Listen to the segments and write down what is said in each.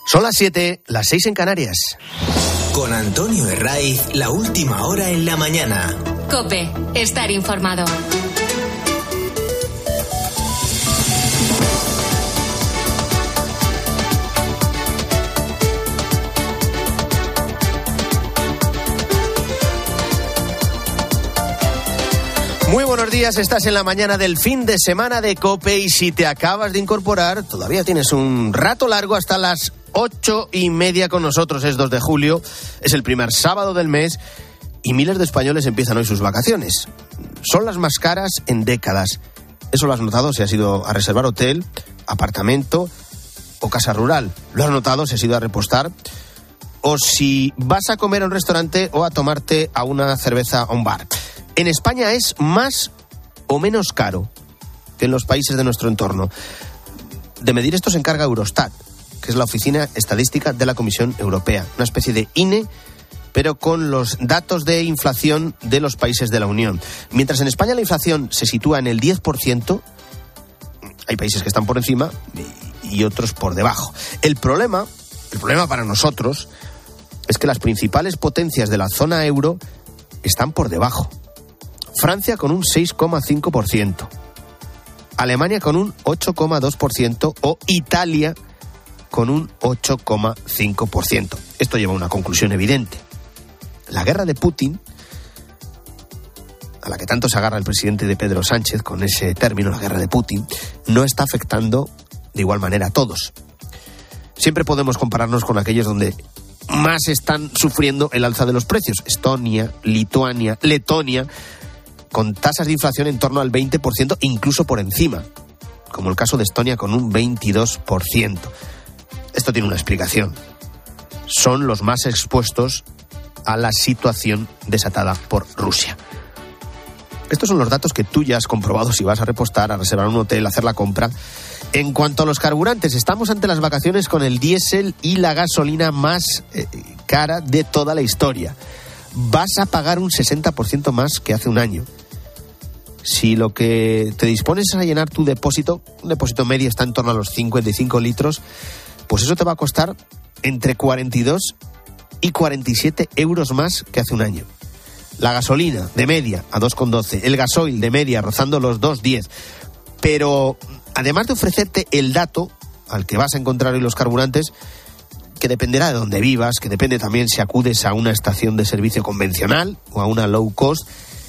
Son las 7, las 6 en Canarias. Con Antonio Herraiz, la última hora en la mañana. COPE, estar informado. Muy buenos días, estás en la mañana del fin de semana de COPE y si te acabas de incorporar, todavía tienes un rato largo hasta las 8:30 con nosotros. Es 2 de julio, es el primer sábado del mes y miles de españoles empiezan hoy sus vacaciones. Son las más caras en décadas. Eso lo has notado si has ido a reservar hotel, apartamento o casa rural. Lo has notado si has ido a repostar o si vas a comer a un restaurante o a tomarte a una cerveza a un bar. En España es más o menos caro que en los países de nuestro entorno. De medir esto se encarga Eurostat, que es la Oficina Estadística de la Comisión Europea, una especie de INE, pero con los datos de inflación de los países de la Unión. Mientras en España la inflación se sitúa en el 10%, hay países que están por encima y otros por debajo. El problema para nosotros es que las principales potencias de la zona euro están por debajo. Francia con un 6,5%, Alemania con un 8,2% o Italia con un 8,5%. Esto lleva a una conclusión evidente. La guerra de Putin, a la que tanto se agarra el presidente de Pedro Sánchez con ese término, la guerra de Putin, no está afectando de igual manera a todos. Siempre podemos compararnos con aquellos donde más están sufriendo el alza de los precios. Estonia, Lituania, Letonia, con tasas de inflación en torno al 20%, incluso por encima, como el caso de Estonia con un 22%. Esto tiene una explicación. Son los más expuestos a la situación desatada por Rusia. Estos son los datos que tú ya has comprobado si vas a repostar, a reservar un hotel, a hacer la compra. En cuanto a los carburantes, estamos ante las vacaciones con el diésel y la gasolina más cara de toda la historia. Vas a pagar un 60% más que hace un año. Si lo que te dispones es a llenar tu depósito, un depósito medio está en torno a los 55 litros, pues eso te va a costar entre 42 y 47 euros más que hace un año. La gasolina de media a 2,12, el gasoil de media rozando los 2,10. Pero además de ofrecerte el dato al que vas a encontrar hoy los carburantes, que dependerá de dónde vivas, que depende también si acudes a una estación de servicio convencional o a una low cost,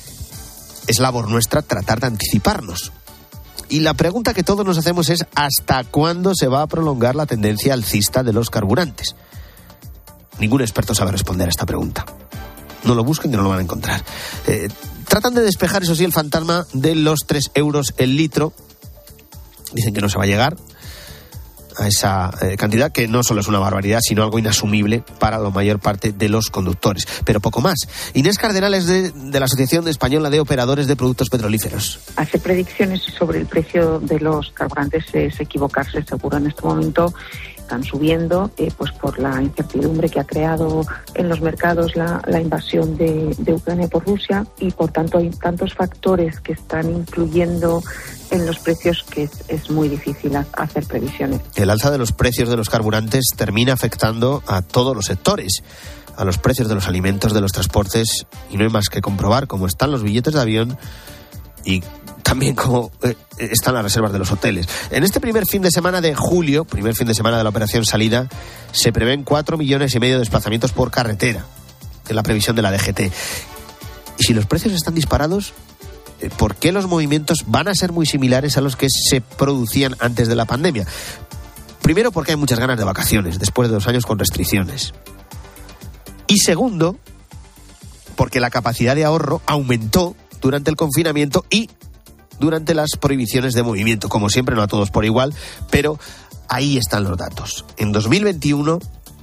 es labor nuestra tratar de anticiparnos. Y la pregunta que todos nos hacemos es ¿hasta cuándo se va a prolongar la tendencia alcista de los carburantes? Ningún experto sabe responder a esta pregunta. No lo busquen, que no lo van a encontrar. Tratan de despejar, eso sí, el fantasma de los 3 euros el litro. Dicen que no se va a llegar a esa cantidad, que no solo es una barbaridad, sino algo inasumible para la mayor parte de los conductores. Pero poco más. Inés Cardenal es de la Asociación Española de Operadores de Productos Petrolíferos. Hacer predicciones sobre el precio de los carburantes es equivocarse, seguro. En este momento están subiendo pues por la incertidumbre que ha creado en los mercados la invasión de Ucrania por Rusia, y por tanto hay tantos factores que están influyendo en los precios que es muy difícil hacer previsiones. El alza de los precios de los carburantes termina afectando a todos los sectores, a los precios de los alimentos, de los transportes, y no hay más que comprobar cómo están los billetes de avión y también cómo están las reservas de los hoteles. En este primer fin de semana de julio, primer fin de semana de la operación salida, se prevén 4,5 millones de desplazamientos por carretera, en la previsión de la DGT. Y si los precios están disparados, ¿por qué los movimientos van a ser muy similares a los que se producían antes de la pandemia? Primero, porque hay muchas ganas de vacaciones, después de 2 años con restricciones. Y segundo, porque la capacidad de ahorro aumentó durante el confinamiento y durante las prohibiciones de movimiento. Como siempre, no a todos por igual, pero ahí están los datos. En 2021,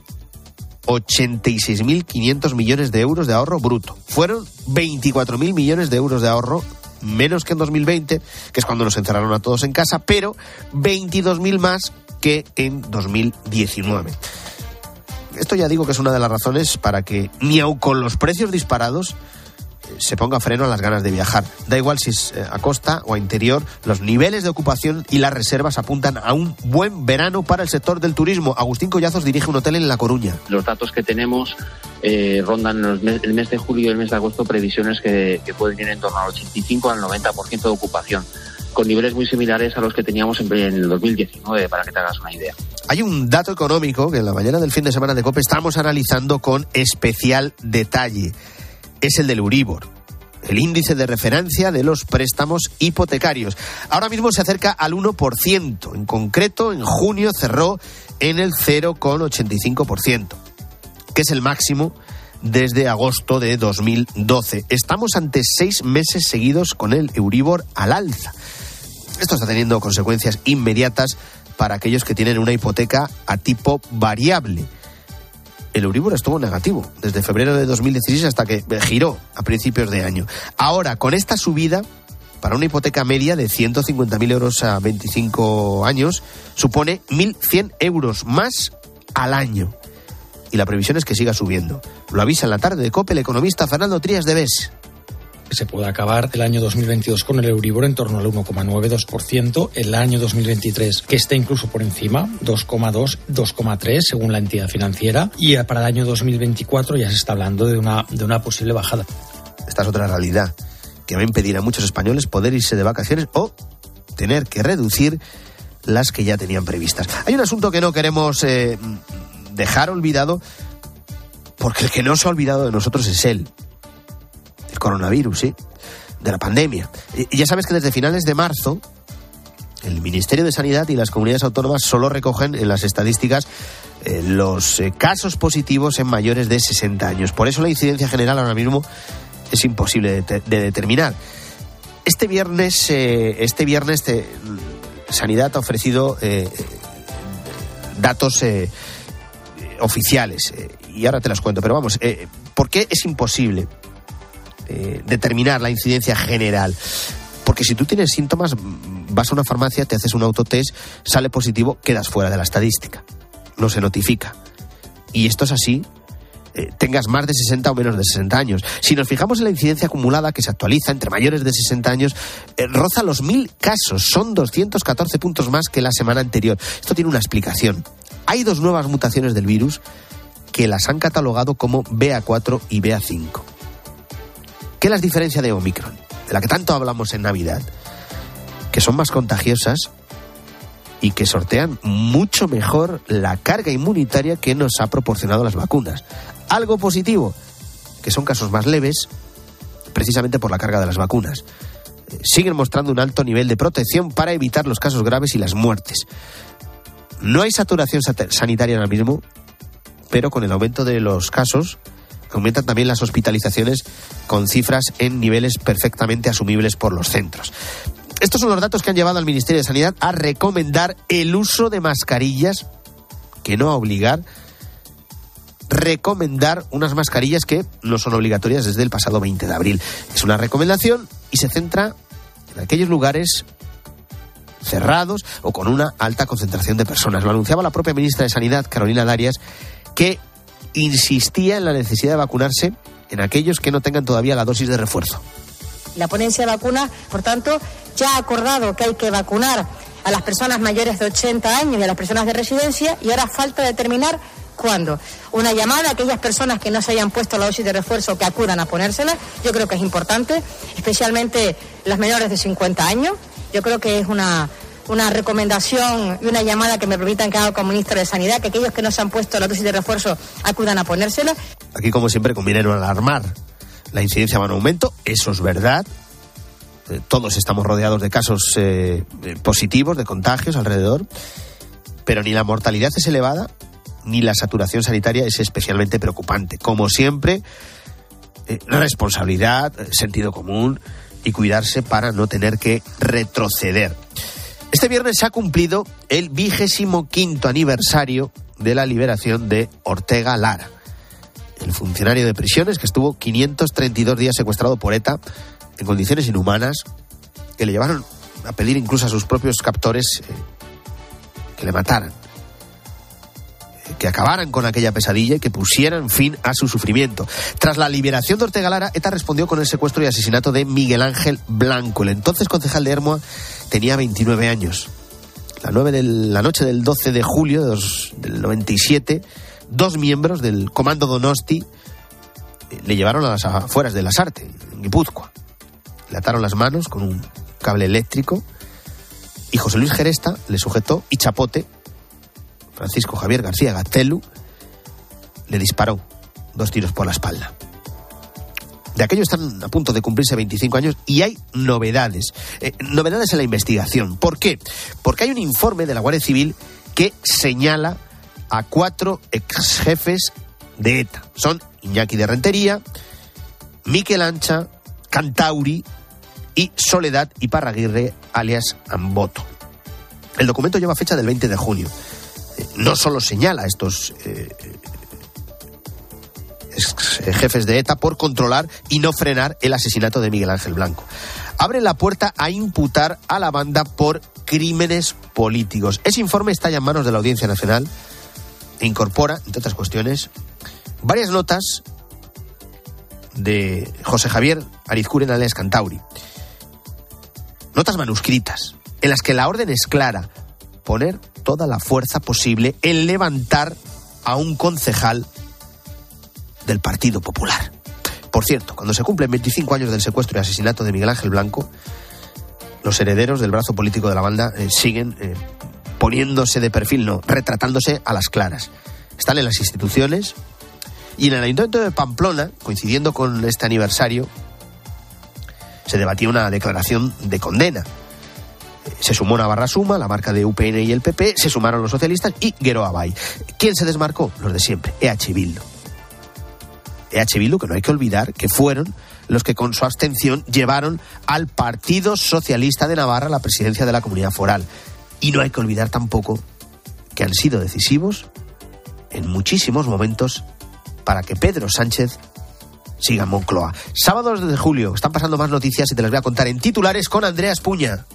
86.500 millones de euros de ahorro bruto. Fueron 24.000 millones de euros de ahorro, menos que en 2020, que es cuando nos encerraron a todos en casa, pero 22.000 más que en 2019. Esto ya digo que es una de las razones para que, ni aun con los precios disparados, se ponga freno a las ganas de viajar. Da igual si es a costa o a interior, los niveles de ocupación y las reservas apuntan a un buen verano para el sector del turismo. Agustín Collazos dirige un hotel en La Coruña. Los datos que tenemos rondan el mes de julio y el mes de agosto previsiones que pueden ir en torno al 85 al 90% de ocupación, con niveles muy similares a los que teníamos en el 2019, para que te hagas una idea. Hay un dato económico que en la mañana del fin de semana de COPE estamos analizando con especial detalle. Es el del Euribor, el índice de referencia de los préstamos hipotecarios. Ahora mismo se acerca al 1%. En concreto, en junio cerró en el 0,85%, que es el máximo desde agosto de 2012. Estamos ante 6 meses seguidos con el Euribor al alza. Esto está teniendo consecuencias inmediatas para aquellos que tienen una hipoteca a tipo variable. El Euribor estuvo negativo desde febrero de 2016 hasta que giró a principios de año. Ahora, con esta subida, para una hipoteca media de 150.000 euros a 25 años, supone 1.100 euros más al año. Y la previsión es que siga subiendo. Lo avisa en la tarde de COPE el economista Fernando Trías de Bes. Se puede acabar el año 2022 con el Euribor en torno al 1,92%, el año 2023 que esté incluso por encima, 2,2, 2,3 según la entidad financiera, y para el año 2024 ya se está hablando de una posible bajada. Esta es otra realidad que va a impedir a muchos españoles poder irse de vacaciones o tener que reducir las que ya tenían previstas. Hay un asunto que no queremos dejar olvidado, porque el que no se ha olvidado de nosotros es él. El coronavirus, ¿sí? De la pandemia. Y ya sabes que desde finales de marzo el Ministerio de Sanidad y las comunidades autónomas solo recogen en las estadísticas los casos positivos en mayores de 60 años. Por eso la incidencia general ahora mismo es imposible de determinar. Este viernes Sanidad ha ofrecido datos oficiales y ahora te los cuento, pero vamos, ¿por qué es imposible determinar la incidencia general? Porque si tú tienes síntomas, vas a una farmacia, te haces un autotest, sale positivo, quedas fuera de la estadística, no se notifica. Y esto es así, tengas más de 60 o menos de 60 años. Si nos fijamos en la incidencia acumulada que se actualiza entre mayores de 60 años, roza los 1.000 casos, son 214 puntos más que la semana anterior. Esto tiene una explicación. Hay 2 nuevas mutaciones del virus que las han catalogado como BA4 y BA5. ¿Qué las diferencia de Omicron, de la que tanto hablamos en Navidad? Que son más contagiosas y que sortean mucho mejor la carga inmunitaria que nos ha proporcionado las vacunas. Algo positivo, que son casos más leves, precisamente por la carga de las vacunas. Siguen mostrando un alto nivel de protección para evitar los casos graves y las muertes. No hay saturación sanitaria ahora mismo, pero con el aumento de los casos aumentan también las hospitalizaciones, con cifras en niveles perfectamente asumibles por los centros. Estos son los datos que han llevado al Ministerio de Sanidad a recomendar el uso de mascarillas, que no a obligar, recomendar unas mascarillas que no son obligatorias desde el pasado 20 de abril. Es una recomendación y se centra en aquellos lugares cerrados o con una alta concentración de personas. Lo anunciaba la propia ministra de Sanidad, Carolina Darias, que insistía en la necesidad de vacunarse en aquellos que no tengan todavía la dosis de refuerzo. La ponencia de vacunas, por tanto, ya ha acordado que hay que vacunar a las personas mayores de 80 años y a las personas de residencia, y ahora falta determinar cuándo. Una llamada a aquellas personas que no se hayan puesto la dosis de refuerzo que acudan a ponérsela. Yo creo que es importante, especialmente las menores de 50 años. Yo creo que es una recomendación y una llamada que me permitan que haga como ministra de Sanidad, que aquellos que no se han puesto la dosis de refuerzo acudan a ponérsela. Aquí, como siempre, conviene no alarmar. La incidencia va en aumento, eso es verdad. Todos estamos rodeados de casos positivos, de contagios alrededor, pero ni la mortalidad es elevada, ni la saturación sanitaria es especialmente preocupante. Como siempre, responsabilidad, sentido común y cuidarse para no tener que retroceder. Este viernes se ha cumplido el 25º aniversario de la liberación de Ortega Lara, el funcionario de prisiones que estuvo 532 días secuestrado por ETA en condiciones inhumanas, que le llevaron a pedir incluso a sus propios captores que le mataran. que acabaran con aquella pesadilla y que pusieran fin a su sufrimiento. Tras la liberación de Ortega Lara, ETA respondió con el secuestro y asesinato de Miguel Ángel Blanco. El entonces concejal de Ermua tenía 29 años. La noche del 12 de julio del 97, 2 miembros del Comando Donosti le llevaron a las afueras de Lasarte, en Guipúzcoa. Le ataron las manos con un cable eléctrico y José Luis Geresta le sujetó y Chapote, Francisco Javier García Gaztelu, le disparó 2 tiros por la espalda. De aquello están a punto de cumplirse 25 años y hay novedades. Novedades en la investigación. ¿Por qué? Porque hay un informe de la Guardia Civil que señala a 4 exjefes de ETA. Son Iñaki de Rentería, Miquel Ancha, Cantauri y Soledad Iparraguirre, alias Amboto. El documento lleva fecha del 20 de junio. No solo señala a estos jefes de ETA por controlar y no frenar el asesinato de Miguel Ángel Blanco. Abre la puerta a imputar a la banda por crímenes políticos. Ese informe está ya en manos de la Audiencia Nacional e incorpora, entre otras cuestiones, varias notas de José Javier Arizcuren alias Cantauri. Notas manuscritas, en las que la orden es clara: poner toda la fuerza posible en levantar a un concejal del Partido Popular. Por cierto, cuando se cumplen 25 años del secuestro y asesinato de Miguel Ángel Blanco, los herederos del brazo político de la banda siguen poniéndose de perfil, no, retratándose a las claras. Están en las instituciones y en el Ayuntamiento de Pamplona, coincidiendo con este aniversario, se debatía una declaración de condena. Se sumó Navarra Suma, la marca de UPN y el PP, se sumaron los socialistas y Geroa Bai. ¿Quién se desmarcó? Los de siempre, EH Bildu. EH Bildu, que no hay que olvidar que fueron los que con su abstención llevaron al Partido Socialista de Navarra a la presidencia de la Comunidad Foral. Y no hay que olvidar tampoco que han sido decisivos en muchísimos momentos para que Pedro Sánchez siga en Moncloa. Sábado 2 de julio, están pasando más noticias y te las voy a contar en titulares con Andrea Espuña.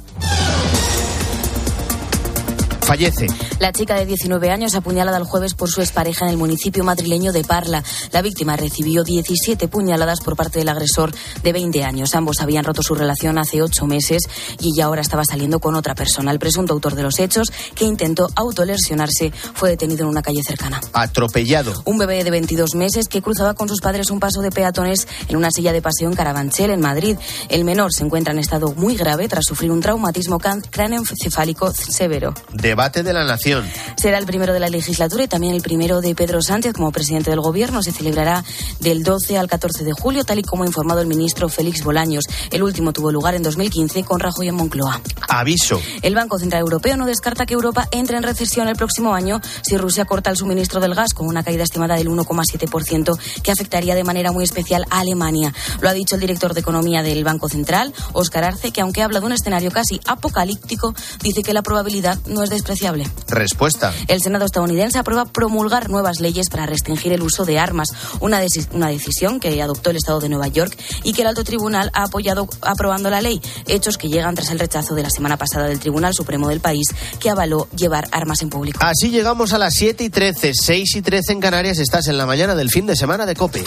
Fallece. La chica de 19 años apuñalada el jueves por su expareja en el municipio madrileño de Parla. La víctima recibió 17 puñaladas por parte del agresor de 20 años. Ambos habían roto su relación hace 8 meses y ella ahora estaba saliendo con otra persona. El presunto autor de los hechos, que intentó autolesionarse, fue detenido en una calle cercana. Atropellado. Un bebé de 22 meses que cruzaba con sus padres un paso de peatones en una silla de paseo en Carabanchel, en Madrid. El menor se encuentra en estado muy grave tras sufrir un traumatismo cráneoencefálico severo. Debate de la Nación. Será el primero de la legislatura y también el primero de Pedro Sánchez como presidente del Gobierno. Se celebrará del 12 al 14 de julio, tal y como ha informado el ministro Félix Bolaños. El último tuvo lugar en 2015 con Rajoy en Moncloa. Aviso. El Banco Central Europeo no descarta que Europa entre en recesión el próximo año si Rusia corta el suministro del gas, con una caída estimada del 1,7% que afectaría de manera muy especial a Alemania. Lo ha dicho el director de Economía del Banco Central, Óscar Arce, que aunque habla de un escenario casi apocalíptico, dice que la probabilidad no es despreciable. Respuesta. El Senado estadounidense aprueba promulgar nuevas leyes para restringir el uso de armas, una decisión que adoptó el Estado de Nueva York y que el Alto Tribunal ha apoyado aprobando la ley, hechos que llegan tras el rechazo de la semana pasada del Tribunal Supremo del país, que avaló llevar armas en público. Así llegamos a las 7:13, 6:13 en Canarias. Estás en la mañana del fin de semana de COPE.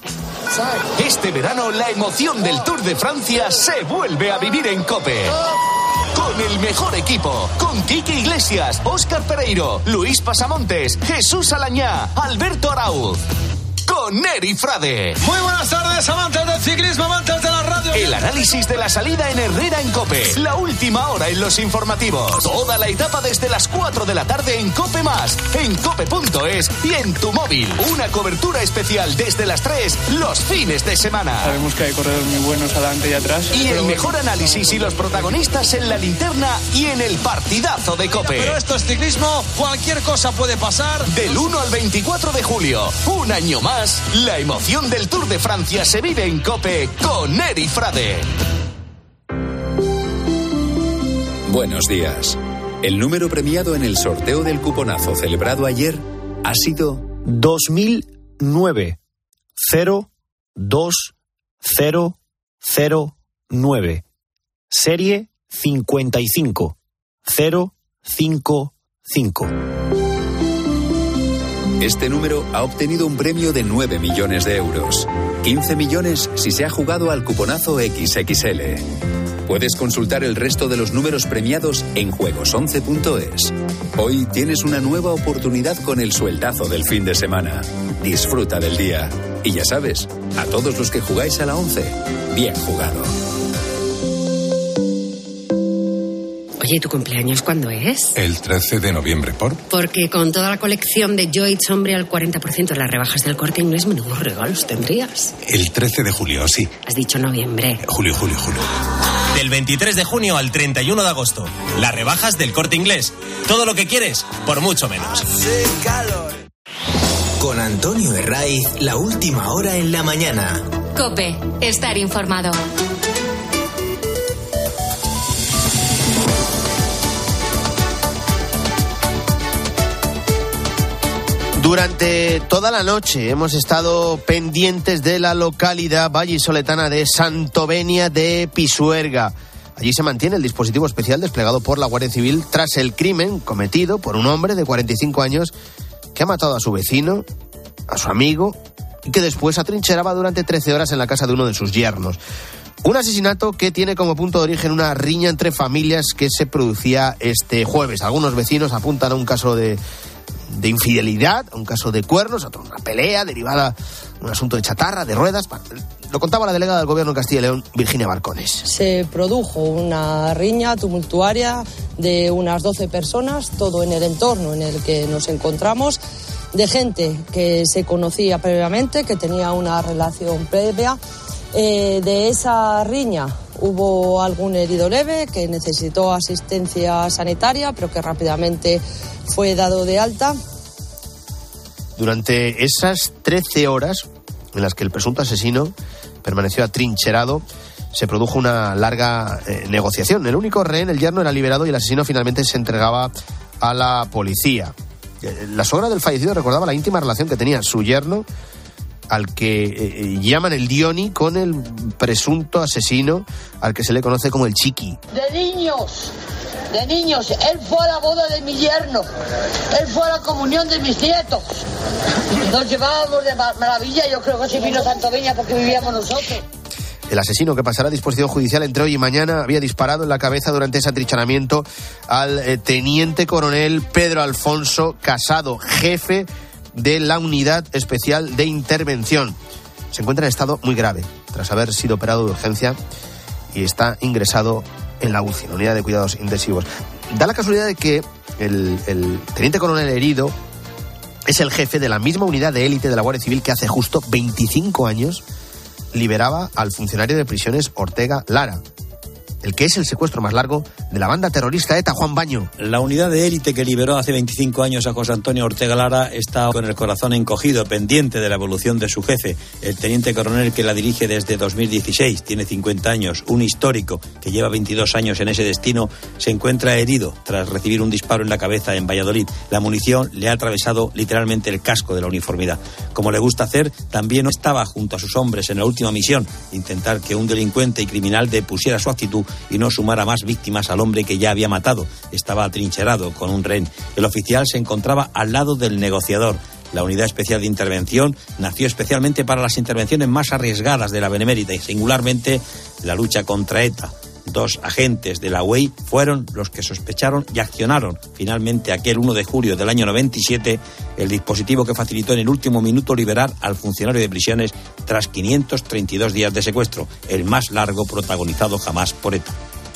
Este verano la emoción del Tour de Francia se vuelve a vivir en COPE. Con el mejor equipo, con Quique Iglesias, Óscar Pereiro, Luis Pasamontes, Jesús Alañá, Alberto Arauz. Con Eri Frade. Muy buenas tardes, amantes del ciclismo, amantes de la radio. El análisis de la salida en Herrera en COPE. La última hora en los informativos. Toda la etapa desde las 4 de la tarde en COPE+, en cope.es y en tu móvil. Una cobertura especial desde las 3 los fines de semana. Sabemos que hay corredores muy buenos adelante y atrás. Y el mejor análisis y los protagonistas en la linterna y en el partidazo de COPE. Pero esto es ciclismo, cualquier cosa puede pasar. Del 1 al 24 de julio, un año más, la emoción del Tour de Francia se vive en COPE con Eri Frade. Buenos días. El número premiado en el sorteo del cuponazo celebrado ayer ha sido 2009 02009. Serie 55055. Este número ha obtenido un premio de 9 millones de euros. 15 millones si se ha jugado al cuponazo XXL. Puedes consultar el resto de los números premiados en juegos11.es. Hoy tienes una nueva oportunidad con el sueldazo del fin de semana. Disfruta del día. Y ya sabes, a todos los que jugáis a la 11, bien jugado. Oye, ¿tu cumpleaños cuándo es? El 13 de noviembre, ¿por? Porque con toda la colección de Joyce, hombre, al 40% de las rebajas del Corte Inglés, menudos regalos tendrías. El 13 de julio, sí. Has dicho noviembre. Julio. Del 23 de junio al 31 de agosto. Las rebajas del Corte Inglés. Todo lo que quieres, por mucho menos. Con Antonio Herraiz, la última hora en la mañana. COPE, estar informado. Durante toda la noche hemos estado pendientes de la localidad vallisoletana de Santovenia de Pisuerga. Allí se mantiene el dispositivo especial desplegado por la Guardia Civil tras el crimen cometido por un hombre de 45 años que ha matado a su vecino, a su amigo, y que después atrincheraba durante 13 horas en la casa de uno de sus yernos. Un asesinato que tiene como punto de origen una riña entre familias que se producía este jueves. Algunos vecinos apuntan a un caso de infidelidad, a un caso de cuernos, a una pelea derivada de un asunto de chatarra, de ruedas. Lo contaba la delegada del Gobierno en Castilla y León, Virginia Barcones. Se produjo una riña tumultuaria de unas 12 personas, todo en el entorno en el que nos encontramos, de gente que se conocía previamente, que tenía una relación previa. De esa riña hubo algún herido leve que necesitó asistencia sanitaria, pero que rápidamente fue dado de alta. Durante esas 13 horas en las que el presunto asesino permaneció atrincherado, se produjo una larga negociación. El único rehén, el yerno, era liberado y el asesino finalmente se entregaba a la policía. La suegra del fallecido recordaba la íntima relación que tenía su yerno, al que llaman el Dioni, con el presunto asesino, al que se le conoce como el Chiqui. De niños, él fue a la boda de mi yerno, él fue a la comunión de mis nietos. Nos llevábamos de maravilla, yo creo que se vino a Santovenia porque vivíamos nosotros. El asesino, que pasará a disposición judicial entre hoy y mañana, había disparado en la cabeza durante ese atrincheramiento al teniente coronel Pedro Alfonso Casado, jefe de la Unidad Especial de Intervención. Se encuentra en estado muy grave tras haber sido operado de urgencia y está ingresado en la UCI, la Unidad de Cuidados Intensivos. Da la casualidad de que el teniente coronel herido es el jefe de la misma unidad de élite de la Guardia Civil que hace justo 25 años liberaba al funcionario de prisiones Ortega Lara, el que es el secuestro más largo de la banda terrorista ETA, Juan Baño. La unidad de élite que liberó hace 25 años a José Antonio Ortega Lara está con el corazón encogido, pendiente de la evolución de su jefe, el teniente coronel que la dirige desde 2016, tiene 50 años, un histórico que lleva 22 años en ese destino, se encuentra herido tras recibir un disparo en la cabeza en Valladolid. La munición le ha atravesado literalmente el casco de la uniformidad. Como le gusta hacer, también estaba junto a sus hombres en la última misión, intentar que un delincuente y criminal depusiera su actitud y no sumara más víctimas al hombre que ya había matado. Estaba atrincherado con un rehén. El oficial se encontraba al lado del negociador. La Unidad Especial de Intervención nació especialmente para las intervenciones más arriesgadas de la Benemérita y singularmente la lucha contra ETA. 2 agentes de la UEI fueron los que sospecharon y accionaron finalmente aquel 1 de julio del año 97 el dispositivo que facilitó en el último minuto liberar al funcionario de prisiones tras 532 días de secuestro, el más largo protagonizado jamás por ETA.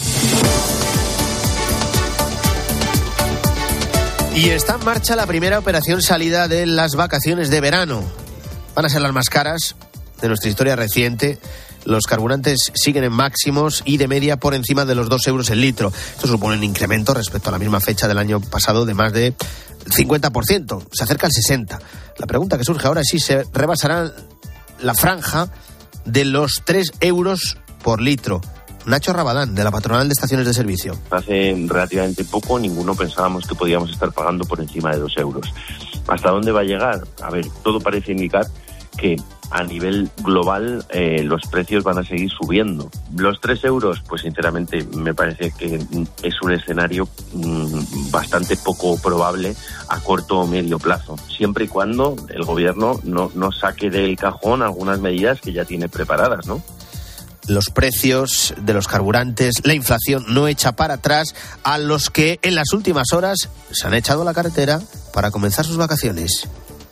Y está en marcha la primera operación salida de las vacaciones de verano. Van a ser las más caras de nuestra historia reciente. Los carburantes siguen en máximos y de media por encima de los 2 euros el litro. Esto supone un incremento respecto a la misma fecha del año pasado de más de 50%. Se acerca al 60%. La pregunta que surge ahora es si se rebasará la franja de los 3 euros por litro. Nacho Rabadán, de la Patronal de Estaciones de Servicio. Hace relativamente poco ninguno pensábamos que podíamos estar pagando por encima de 2 euros. ¿Hasta dónde va a llegar? A ver, todo parece indicar que a nivel global los precios van a seguir subiendo. Los 3 euros, pues sinceramente me parece que es un escenario bastante poco probable a corto o medio plazo, siempre y cuando el gobierno no saque del cajón algunas medidas que ya tiene preparadas, ¿no? Los precios de los carburantes, la inflación no echa para atrás a los que en las últimas horas se han echado a la carretera para comenzar sus vacaciones.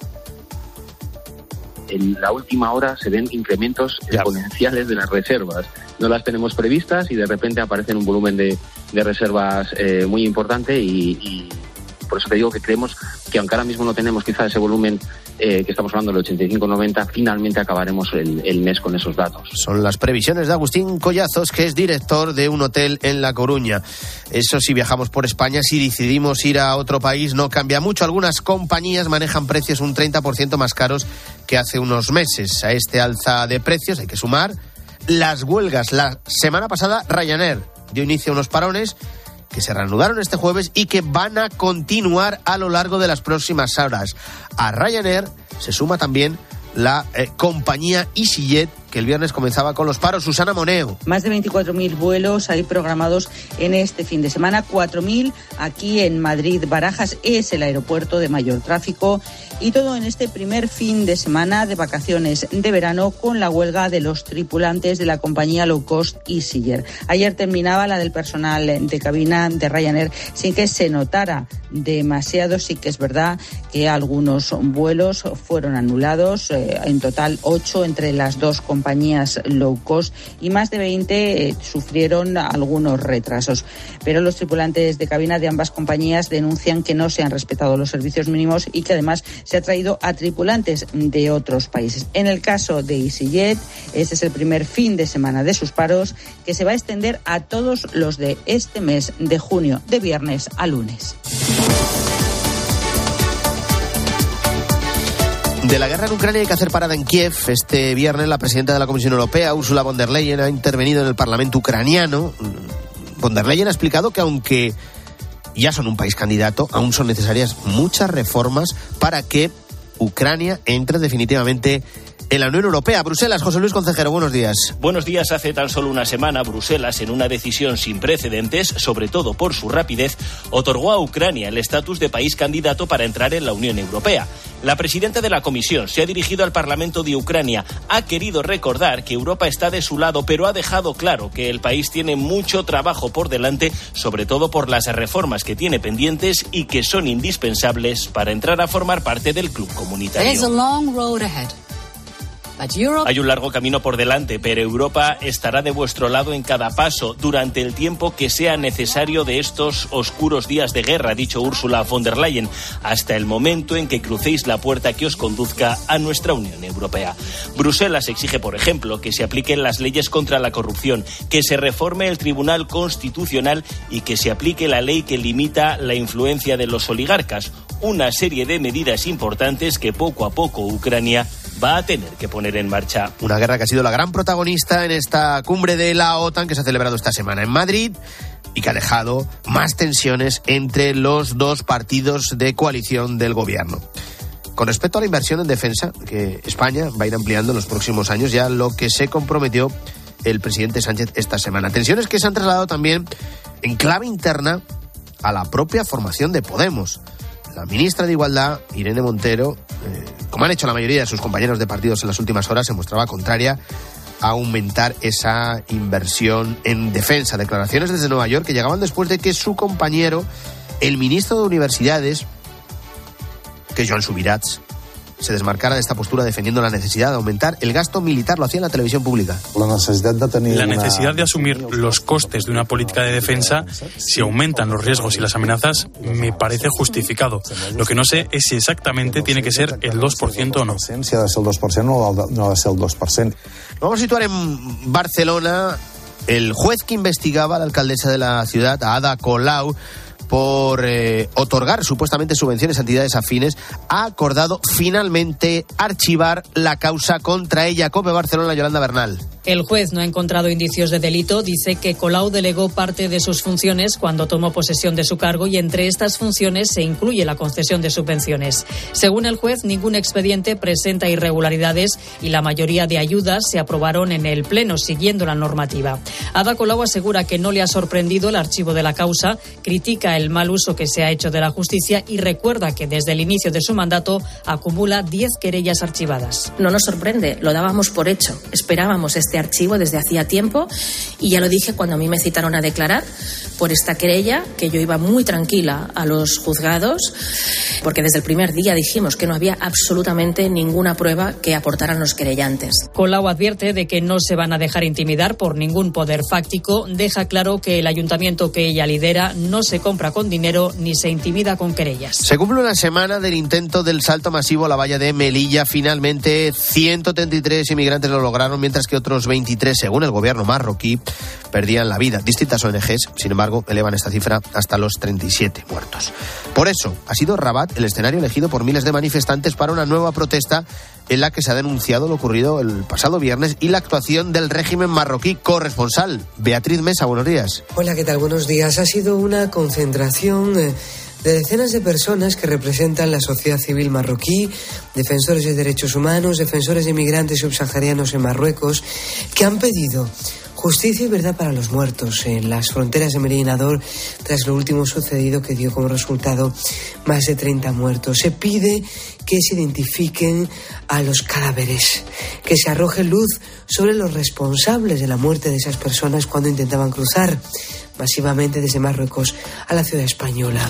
En la última hora se ven incrementos exponenciales de las reservas. No las tenemos previstas y de repente aparece un volumen de reservas muy importante y por eso te digo que creemos que aunque ahora mismo no tenemos quizá ese volumen que estamos hablando del 85-90, finalmente acabaremos el mes con esos datos. Son las previsiones de Agustín Collazos, que es director de un hotel en La Coruña. Eso, si viajamos por España, si decidimos ir a otro país, no cambia mucho. Algunas compañías manejan precios un 30% más caros que hace unos meses. A este alza de precios hay que sumar las huelgas. La semana pasada Ryanair dio inicio a unos parones que se reanudaron este jueves y que van a continuar a lo largo de las próximas horas. A Ryanair se suma también la compañía EasyJet, que el viernes comenzaba con los paros. Susana Moneo. Más de 24.000 vuelos hay programados en este fin de semana, 4.000 aquí en Madrid. Barajas es el aeropuerto de mayor tráfico y todo en este primer fin de semana de vacaciones de verano con la huelga de los tripulantes de la compañía low cost EasyJet. Ayer terminaba la del personal de cabina de Ryanair sin que se notara demasiado. Sí que es verdad que algunos vuelos fueron anulados, en total 8 entre las dos compañías low cost y más de 20 sufrieron algunos retrasos. Pero los tripulantes de cabina de ambas compañías denuncian que no se han respetado los servicios mínimos y que además se ha traído a tripulantes de otros países. En el caso de EasyJet, este es el primer fin de semana de sus paros que se va a extender a todos los de este mes de junio, de viernes a lunes. De la guerra en Ucrania hay que hacer parada en Kiev. Este viernes la presidenta de la Comisión Europea, Ursula von der Leyen, ha intervenido en el Parlamento ucraniano. Von der Leyen ha explicado que aunque ya son un país candidato, aún son necesarias muchas reformas para que Ucrania entre definitivamente en la Unión Europea. Bruselas, José Luis Concejero, buenos días. Buenos días. Hace tan solo una semana, Bruselas, en una decisión sin precedentes, sobre todo por su rapidez, otorgó a Ucrania el estatus de país candidato para entrar en la Unión Europea. La presidenta de la Comisión se ha dirigido al Parlamento de Ucrania. Ha querido recordar que Europa está de su lado, pero ha dejado claro que el país tiene mucho trabajo por delante, sobre todo por las reformas que tiene pendientes y que son indispensables para entrar a formar parte del club comunitario. Hay un largo camino por delante, pero Europa estará de vuestro lado en cada paso durante el tiempo que sea necesario de estos oscuros días de guerra, ha dicho Ursula von der Leyen, hasta el momento en que crucéis la puerta que os conduzca a nuestra Unión Europea. Bruselas exige, por ejemplo, que se apliquen las leyes contra la corrupción, que se reforme el Tribunal Constitucional y que se aplique la ley que limita la influencia de los oligarcas. Una serie de medidas importantes que poco a poco Ucrania va a tener que poner en marcha. Una guerra que ha sido la gran protagonista en esta cumbre de la OTAN que se ha celebrado esta semana en Madrid y que ha dejado más tensiones entre los dos partidos de coalición del gobierno. Con respecto a la inversión en defensa, que España va a ir ampliando en los próximos años, ya lo que se comprometió el presidente Sánchez esta semana. Tensiones que se han trasladado también en clave interna a la propia formación de Podemos. La ministra de Igualdad, Irene Montero, como han hecho la mayoría de sus compañeros de partidos en las últimas horas, se mostraba contraria a aumentar esa inversión en defensa. Declaraciones desde Nueva York que llegaban después de que su compañero, el ministro de Universidades, que es Joan Subirats, se desmarcara de esta postura defendiendo la necesidad de aumentar el gasto militar. Lo hacía en la televisión pública. La necesidad de asumir los costes de una política de defensa, si aumentan los riesgos y las amenazas, me parece justificado. Lo que no sé es si exactamente tiene que ser el 2% o no. Si ha de ser el 2% o no ha de ser el 2%. Vamos a situar en Barcelona el juez que investigaba a la alcaldesa de la ciudad, a Ada Colau, por otorgar supuestamente subvenciones a entidades afines, ha acordado finalmente archivar la causa contra ella. COPE Barcelona, Yolanda Bernal. El juez no ha encontrado indicios de delito. Dice que Colau delegó parte de sus funciones cuando tomó posesión de su cargo y entre estas funciones se incluye la concesión de subvenciones. Según el juez, ningún expediente presenta irregularidades y la mayoría de ayudas se aprobaron en el Pleno siguiendo la normativa. Ada Colau asegura que no le ha sorprendido el archivo de la causa, critica el mal uso que se ha hecho de la justicia y recuerda que desde el inicio de su mandato acumula 10 querellas archivadas. No nos sorprende, lo dábamos por hecho. Esperábamos este archivo desde hacía tiempo y ya lo dije cuando a mí me citaron a declarar por esta querella, que yo iba muy tranquila a los juzgados, porque desde el primer día dijimos que no había absolutamente ninguna prueba que aportaran los querellantes. Colau advierte de que no se van a dejar intimidar por ningún poder fáctico. Deja claro que el ayuntamiento que ella lidera no se compra con dinero ni se intimida con querellas. Se cumple una semana del intento del salto masivo a la valla de Melilla. Finalmente, 133 inmigrantes lo lograron, mientras que otros 23, según el gobierno marroquí, perdían la vida. Distintas ONGs, sin embargo, elevan esta cifra hasta los 37 muertos. Por eso, ha sido Rabat el escenario elegido por miles de manifestantes para una nueva protesta en la que se ha denunciado lo ocurrido el pasado viernes y la actuación del régimen marroquí. Corresponsal Beatriz Mesa, buenos días. Hola, ¿qué tal? Buenos días. Ha sido una concentración de decenas de personas que representan la sociedad civil marroquí, defensores de derechos humanos, defensores de inmigrantes subsaharianos en Marruecos, que han pedido justicia y verdad para los muertos en las fronteras de Medina Dor tras lo último sucedido que dio como resultado más de 30 muertos. Se pide que se identifiquen a los cadáveres, que se arroje luz sobre los responsables de la muerte de esas personas cuando intentaban cruzar masivamente desde Marruecos a la ciudad española.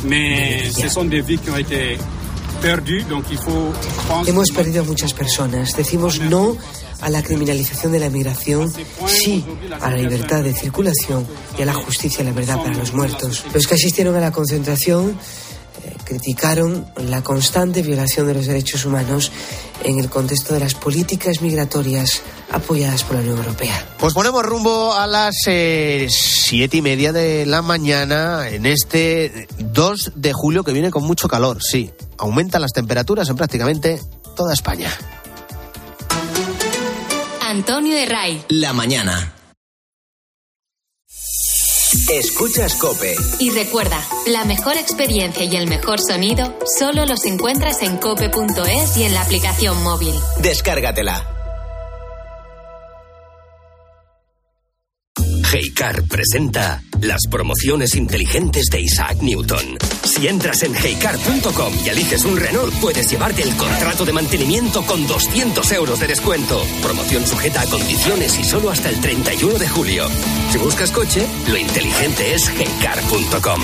Hemos perdido a muchas personas. Decimos no a la criminalización de la migración, sí a la libertad de circulación y a la justicia y la verdad para los muertos. Los que asistieron a la concentración criticaron la constante violación de los derechos humanos en el contexto de las políticas migratorias apoyadas por la Unión Europea. Pues ponemos rumbo a las 7:30 de la mañana en este 2 de julio que viene con mucho calor. Sí, aumentan las temperaturas en prácticamente toda España. Antonio Herray. La mañana. Escuchas COPE. Y recuerda, la mejor experiencia y el mejor sonido solo los encuentras en cope.es y en la aplicación móvil. Descárgatela. Heycar presenta las promociones inteligentes de Isaac Newton. Si entras en heycar.com y eliges un Renault, puedes llevarte el contrato de mantenimiento con 200 euros de descuento. Promoción sujeta a condiciones y solo hasta el 31 de julio. Si buscas coche, lo inteligente es heycar.com.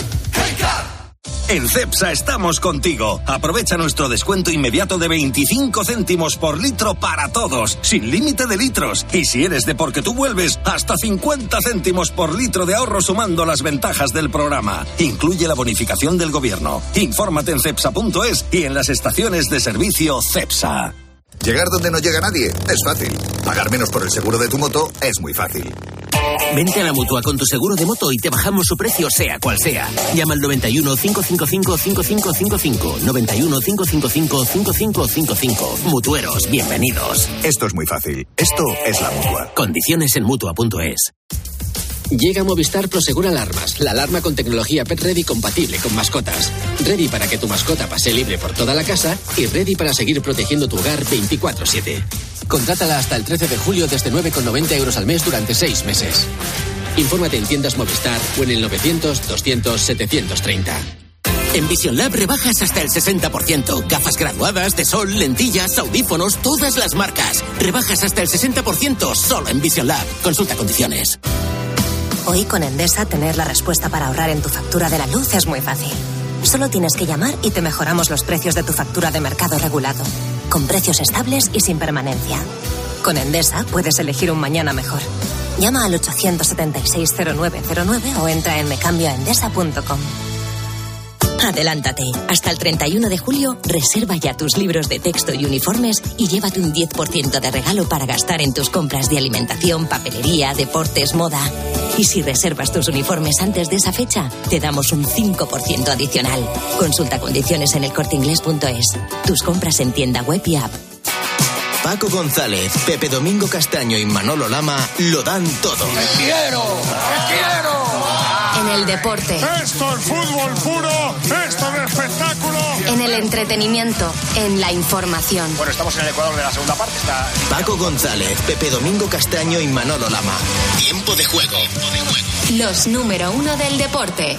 En Cepsa estamos contigo. Aprovecha nuestro descuento inmediato de 25 céntimos por litro para todos, sin límite de litros. Y si eres de Porque Tú Vuelves, hasta 50 céntimos por litro de ahorro sumando las ventajas del programa. Incluye la bonificación del gobierno. Infórmate en cepsa.es y en las estaciones de servicio Cepsa. Llegar donde no llega nadie es fácil. Pagar menos por el seguro de tu moto es muy fácil. Vente a la Mutua con tu seguro de moto y te bajamos su precio sea cual sea. Llama al 91 555 5555. 91 555 5555. Mutueros, bienvenidos. Esto es muy fácil. Esto es la Mutua. Condiciones en Mutua.es. Llega Movistar Prosegur Alarmas, la alarma con tecnología Pet Ready compatible con mascotas. Ready para que tu mascota pase libre por toda la casa y ready para seguir protegiendo tu hogar 24/7. Contrátala hasta el 13 de julio desde 9,90 euros al mes durante 6 meses. Infórmate en tiendas Movistar o en el 900 200 730. En Vision Lab rebajas hasta el 60%. Gafas graduadas, de sol, lentillas, audífonos, todas las marcas. Rebajas hasta el 60% solo en Vision Lab. Consulta condiciones. Hoy con Endesa tener la respuesta para ahorrar en tu factura de la luz es muy fácil. Solo tienes que llamar y te mejoramos los precios de tu factura de mercado regulado, con precios estables y sin permanencia. Con Endesa puedes elegir un mañana mejor. Llama al 876-0909 o entra en mecambioaendesa.com. Adelántate. Hasta el 31 de julio, reserva ya tus libros de texto y uniformes y llévate un 10% de regalo para gastar en tus compras de alimentación, papelería, deportes, moda. Y si reservas tus uniformes antes de esa fecha, te damos un 5% adicional. Consulta condiciones en elcorteinglés.es. Tus compras en tienda web y app. Paco González, Pepe Domingo Castaño y Manolo Lama lo dan todo. ¡Te quiero! En el deporte. Esto es fútbol puro, esto es espectáculo. En el entretenimiento, en la información. Bueno, estamos en el Ecuador de la segunda parte. Paco González, Pepe Domingo Castaño y Manolo Lama. Tiempo de juego. Los número 1 del deporte.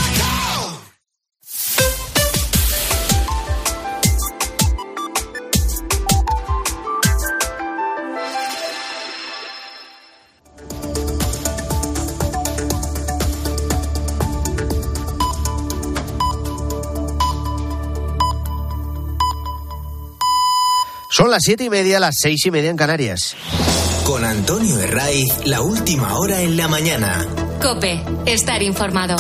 Son las 7:30, las 6:30 en Canarias. Con Antonio Herraiz, la última hora en la mañana. COPE, estar informado.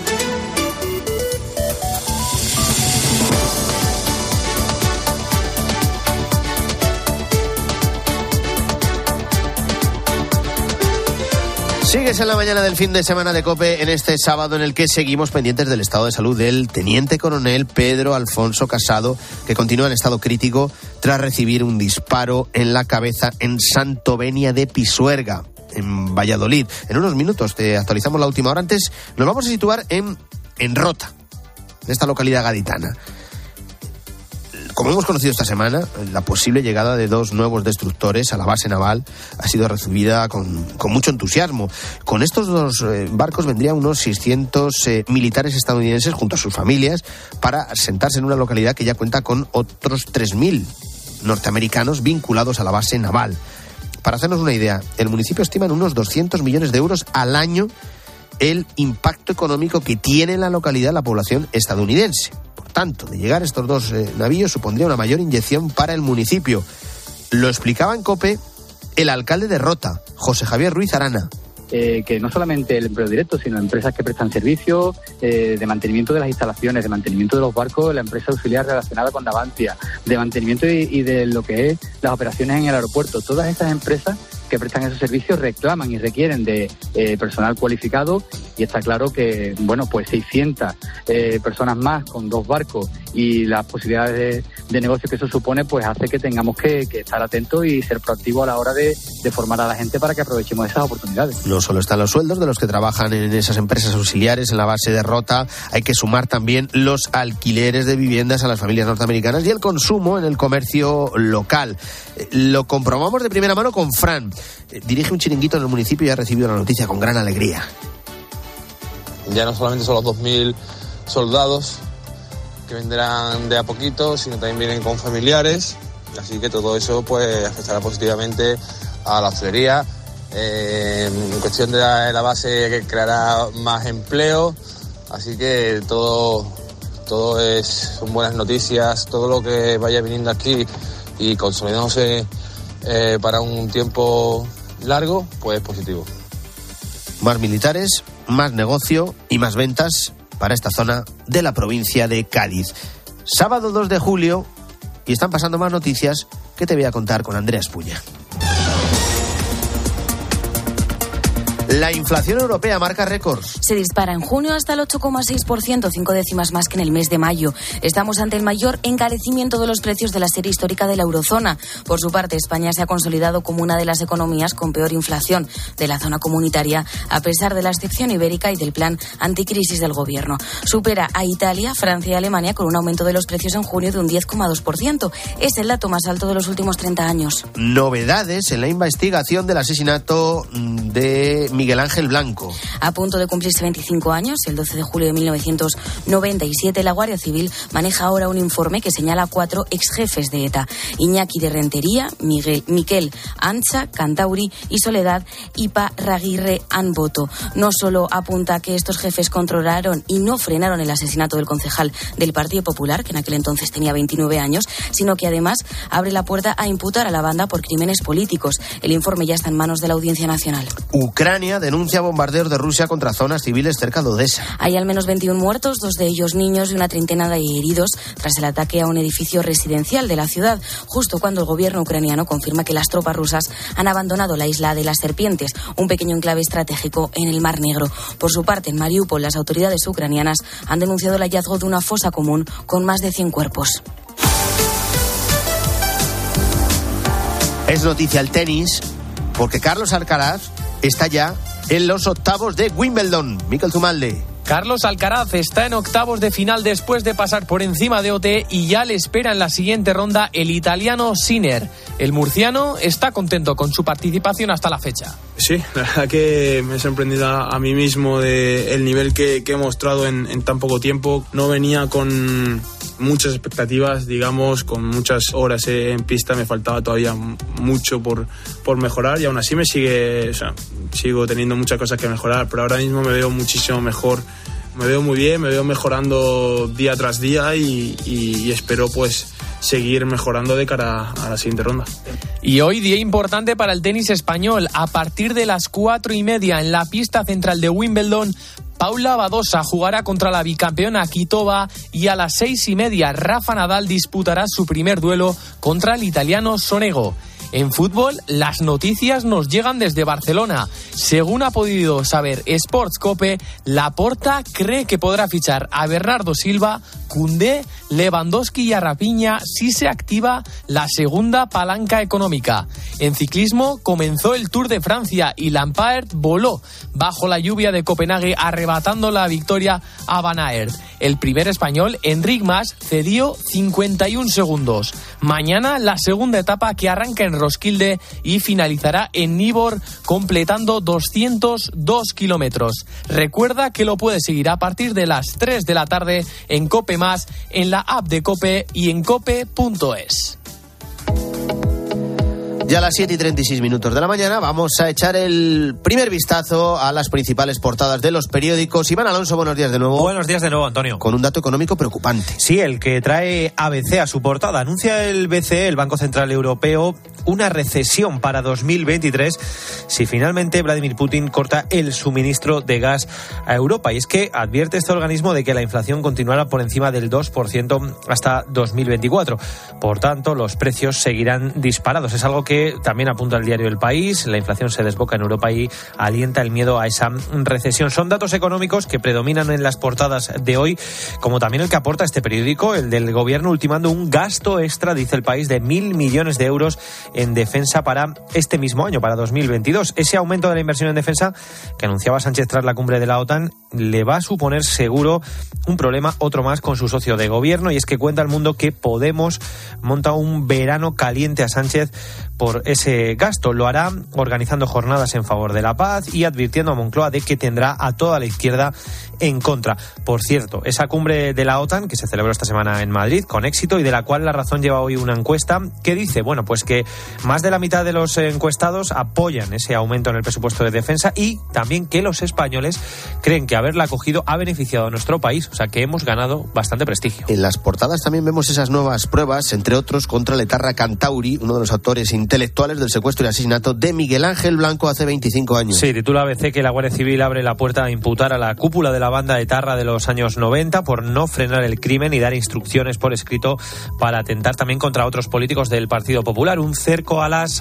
Sigues en la mañana del fin de semana de COPE en este sábado en el que seguimos pendientes del estado de salud del teniente coronel Pedro Alfonso Casado, que continúa en estado crítico tras recibir un disparo en la cabeza en Santovenia de Pisuerga, en Valladolid. En unos minutos te actualizamos la última hora. Antes nos vamos a situar en Rota, en esta localidad gaditana. Como hemos conocido esta semana, la posible llegada de 2 nuevos destructores a la base naval ha sido recibida con mucho entusiasmo. Con estos 2 barcos vendrían unos 600 militares estadounidenses junto a sus familias para asentarse en una localidad que ya cuenta con otros 3.000 norteamericanos vinculados a la base naval. Para hacernos una idea, el municipio estima en unos 200 millones de euros al año el impacto económico que tiene en la localidad la población estadounidense. Tanto, de llegar estos 2 navíos supondría una mayor inyección para el municipio. Lo explicaba en COPE el alcalde de Rota, José Javier Ruiz Arana. Que no solamente el empleo directo, sino empresas que prestan servicios de mantenimiento de las instalaciones, de mantenimiento de los barcos, la empresa auxiliar relacionada con Navantia, de mantenimiento y de lo que es las operaciones en el aeropuerto. Todas estas empresas que prestan esos servicios reclaman y requieren de personal cualificado, y está claro que, bueno, pues 600 personas más con 2 barcos y las posibilidades de negocio que eso supone, pues hace que tengamos que estar atentos y ser proactivos a la hora de formar a la gente para que aprovechemos esas oportunidades. No solo están los sueldos de los que trabajan en esas empresas auxiliares en la base de Rota, hay que sumar también los alquileres de viviendas a las familias norteamericanas y el consumo en el comercio local. Lo comprobamos de primera mano con Fran. Dirige un chiringuito en el municipio y ha recibido la noticia con gran alegría. Ya no solamente son los 2.000 soldados que vendrán de a poquito, sino también vienen con familiares, así que todo eso pues afectará positivamente a la hostelería. En cuestión de la base, que creará más empleo, así que todo son buenas noticias. Todo lo que vaya viniendo aquí y consolidándose para un tiempo largo, pues positivo. Más militares, más negocio y más ventas para esta zona de la provincia de Cádiz. Sábado 2 de julio y están pasando más noticias que te voy a contar con Andrea Espuña. La inflación europea marca récords. Se dispara en junio hasta el 8,6%, 5 décimas más que en el mes de mayo. Estamos ante el mayor encarecimiento de los precios de la serie histórica de la eurozona. Por su parte, España se ha consolidado como una de las economías con peor inflación de la zona comunitaria, a pesar de la excepción ibérica y del plan anticrisis del gobierno. Supera a Italia, Francia y Alemania con un aumento de los precios en junio de un 10,2%. Es el dato más alto de los últimos 30 años. Novedades en la investigación del asesinato de Miguel Ángel Blanco. A punto de cumplirse 25 años, el 12 de julio de 1997, la Guardia Civil maneja ahora un informe que señala a 4 exjefes de ETA: Iñaki de Rentería, Miquel Ancha, Cantauri y Soledad Iparraguirre Anboto. No solo apunta que estos jefes controlaron y no frenaron el asesinato del concejal del Partido Popular, que en aquel entonces tenía 29 años, sino que además abre la puerta a imputar a la banda por crímenes políticos. El informe ya está en manos de la Audiencia Nacional. Ucrania denuncia bombardeos de Rusia contra zonas civiles cerca de Odessa. Hay al menos 21 muertos, 2 de ellos niños y una treintena de heridos tras el ataque a un edificio residencial de la ciudad, justo cuando el gobierno ucraniano confirma que las tropas rusas han abandonado la isla de las Serpientes, un pequeño enclave estratégico en el Mar Negro. Por su parte, en Mariupol, las autoridades ucranianas han denunciado el hallazgo de una fosa común con más de 100 cuerpos. Es noticia el tenis, porque Carlos Alcaraz está ya en los octavos de Wimbledon. Miquel Zumalde. Carlos Alcaraz está en octavos de final después de pasar por encima de OT y ya le espera en la siguiente ronda el italiano Sinner. El murciano está contento con su participación hasta la fecha. Sí, la verdad que me he sorprendido a mí mismo del nivel que he mostrado en tan poco tiempo. No venía con muchas expectativas, digamos, con muchas horas en pista. Me faltaba todavía mucho por mejorar y aún así sigo teniendo muchas cosas que mejorar, pero ahora mismo me veo muchísimo mejor. Me veo muy bien, me veo mejorando día tras día y espero pues seguir mejorando de cara a la siguiente ronda. Y hoy día importante para el tenis español. A partir de las 4:30 en la pista central de Wimbledon, Paula Badosa jugará contra la bicampeona Kvitova y a las 6:30 Rafa Nadal disputará su primer duelo contra el italiano Sonego. En fútbol, las noticias nos llegan desde Barcelona. Según ha podido saber Sports Cope, Laporta cree que podrá fichar a Bernardo Silva, Koundé, Lewandowski y a Rafinha si se activa la segunda palanca económica. En ciclismo, comenzó el Tour de Francia y Lampaert voló bajo la lluvia de Copenhague, arrebatando la victoria a Van Aert. El primer español, Enric Mas, cedió 51 segundos. Mañana la segunda etapa, que arranca en Roskilde y finalizará en Nibor, completando 202 kilómetros. Recuerda que lo puedes seguir a partir de las 3 de la tarde en Cope Más, en la app de Cope y en cope.es. Ya a las 7:36 de la mañana vamos a echar el primer vistazo a las principales portadas de los periódicos. Iván Alonso, buenos días de nuevo. Buenos días de nuevo, Antonio. Con un dato económico preocupante. Sí, el que trae ABC a su portada. Anuncia el BCE, el Banco Central Europeo, una recesión para 2023 si finalmente Vladimir Putin corta el suministro de gas a Europa. Y es que advierte este organismo de que la inflación continuará por encima del 2% hasta 2024. Por tanto, los precios seguirán disparados. Es algo que también apunta el diario El País. La inflación se desboca en Europa y alienta el miedo a esa recesión. Son datos económicos que predominan en las portadas de hoy, como también el que aporta este periódico, el del gobierno ultimando un gasto extra, dice El País, de 1.000 millones de euros en defensa para este mismo año, para 2022. Ese aumento de la inversión en defensa que anunciaba Sánchez tras la cumbre de la OTAN le va a suponer seguro un problema, otro más, con su socio de gobierno, y es que cuenta El Mundo que Podemos monta un verano caliente a Sánchez por ese gasto. Lo hará organizando jornadas en favor de la paz y advirtiendo a Moncloa de que tendrá a toda la izquierda en contra. Por cierto, esa cumbre de la OTAN que se celebró esta semana en Madrid con éxito y de la cual La Razón lleva hoy una encuesta que dice, bueno, pues que más de la mitad de los encuestados apoyan ese aumento en el presupuesto de defensa y también que los españoles creen que haberla acogido ha beneficiado a nuestro país, o sea que hemos ganado bastante prestigio. En las portadas también vemos esas nuevas pruebas, entre otros contra el etarra Cantauri, uno de los autores intelectuales del secuestro y asesinato de Miguel Ángel Blanco hace 25 años. Sí, titula ABC que la Guardia Civil abre la puerta a imputar a la cúpula de la banda etarra de los años 90 por no frenar el crimen y dar instrucciones por escrito para atentar también contra otros políticos del Partido Popular. Un cerco a los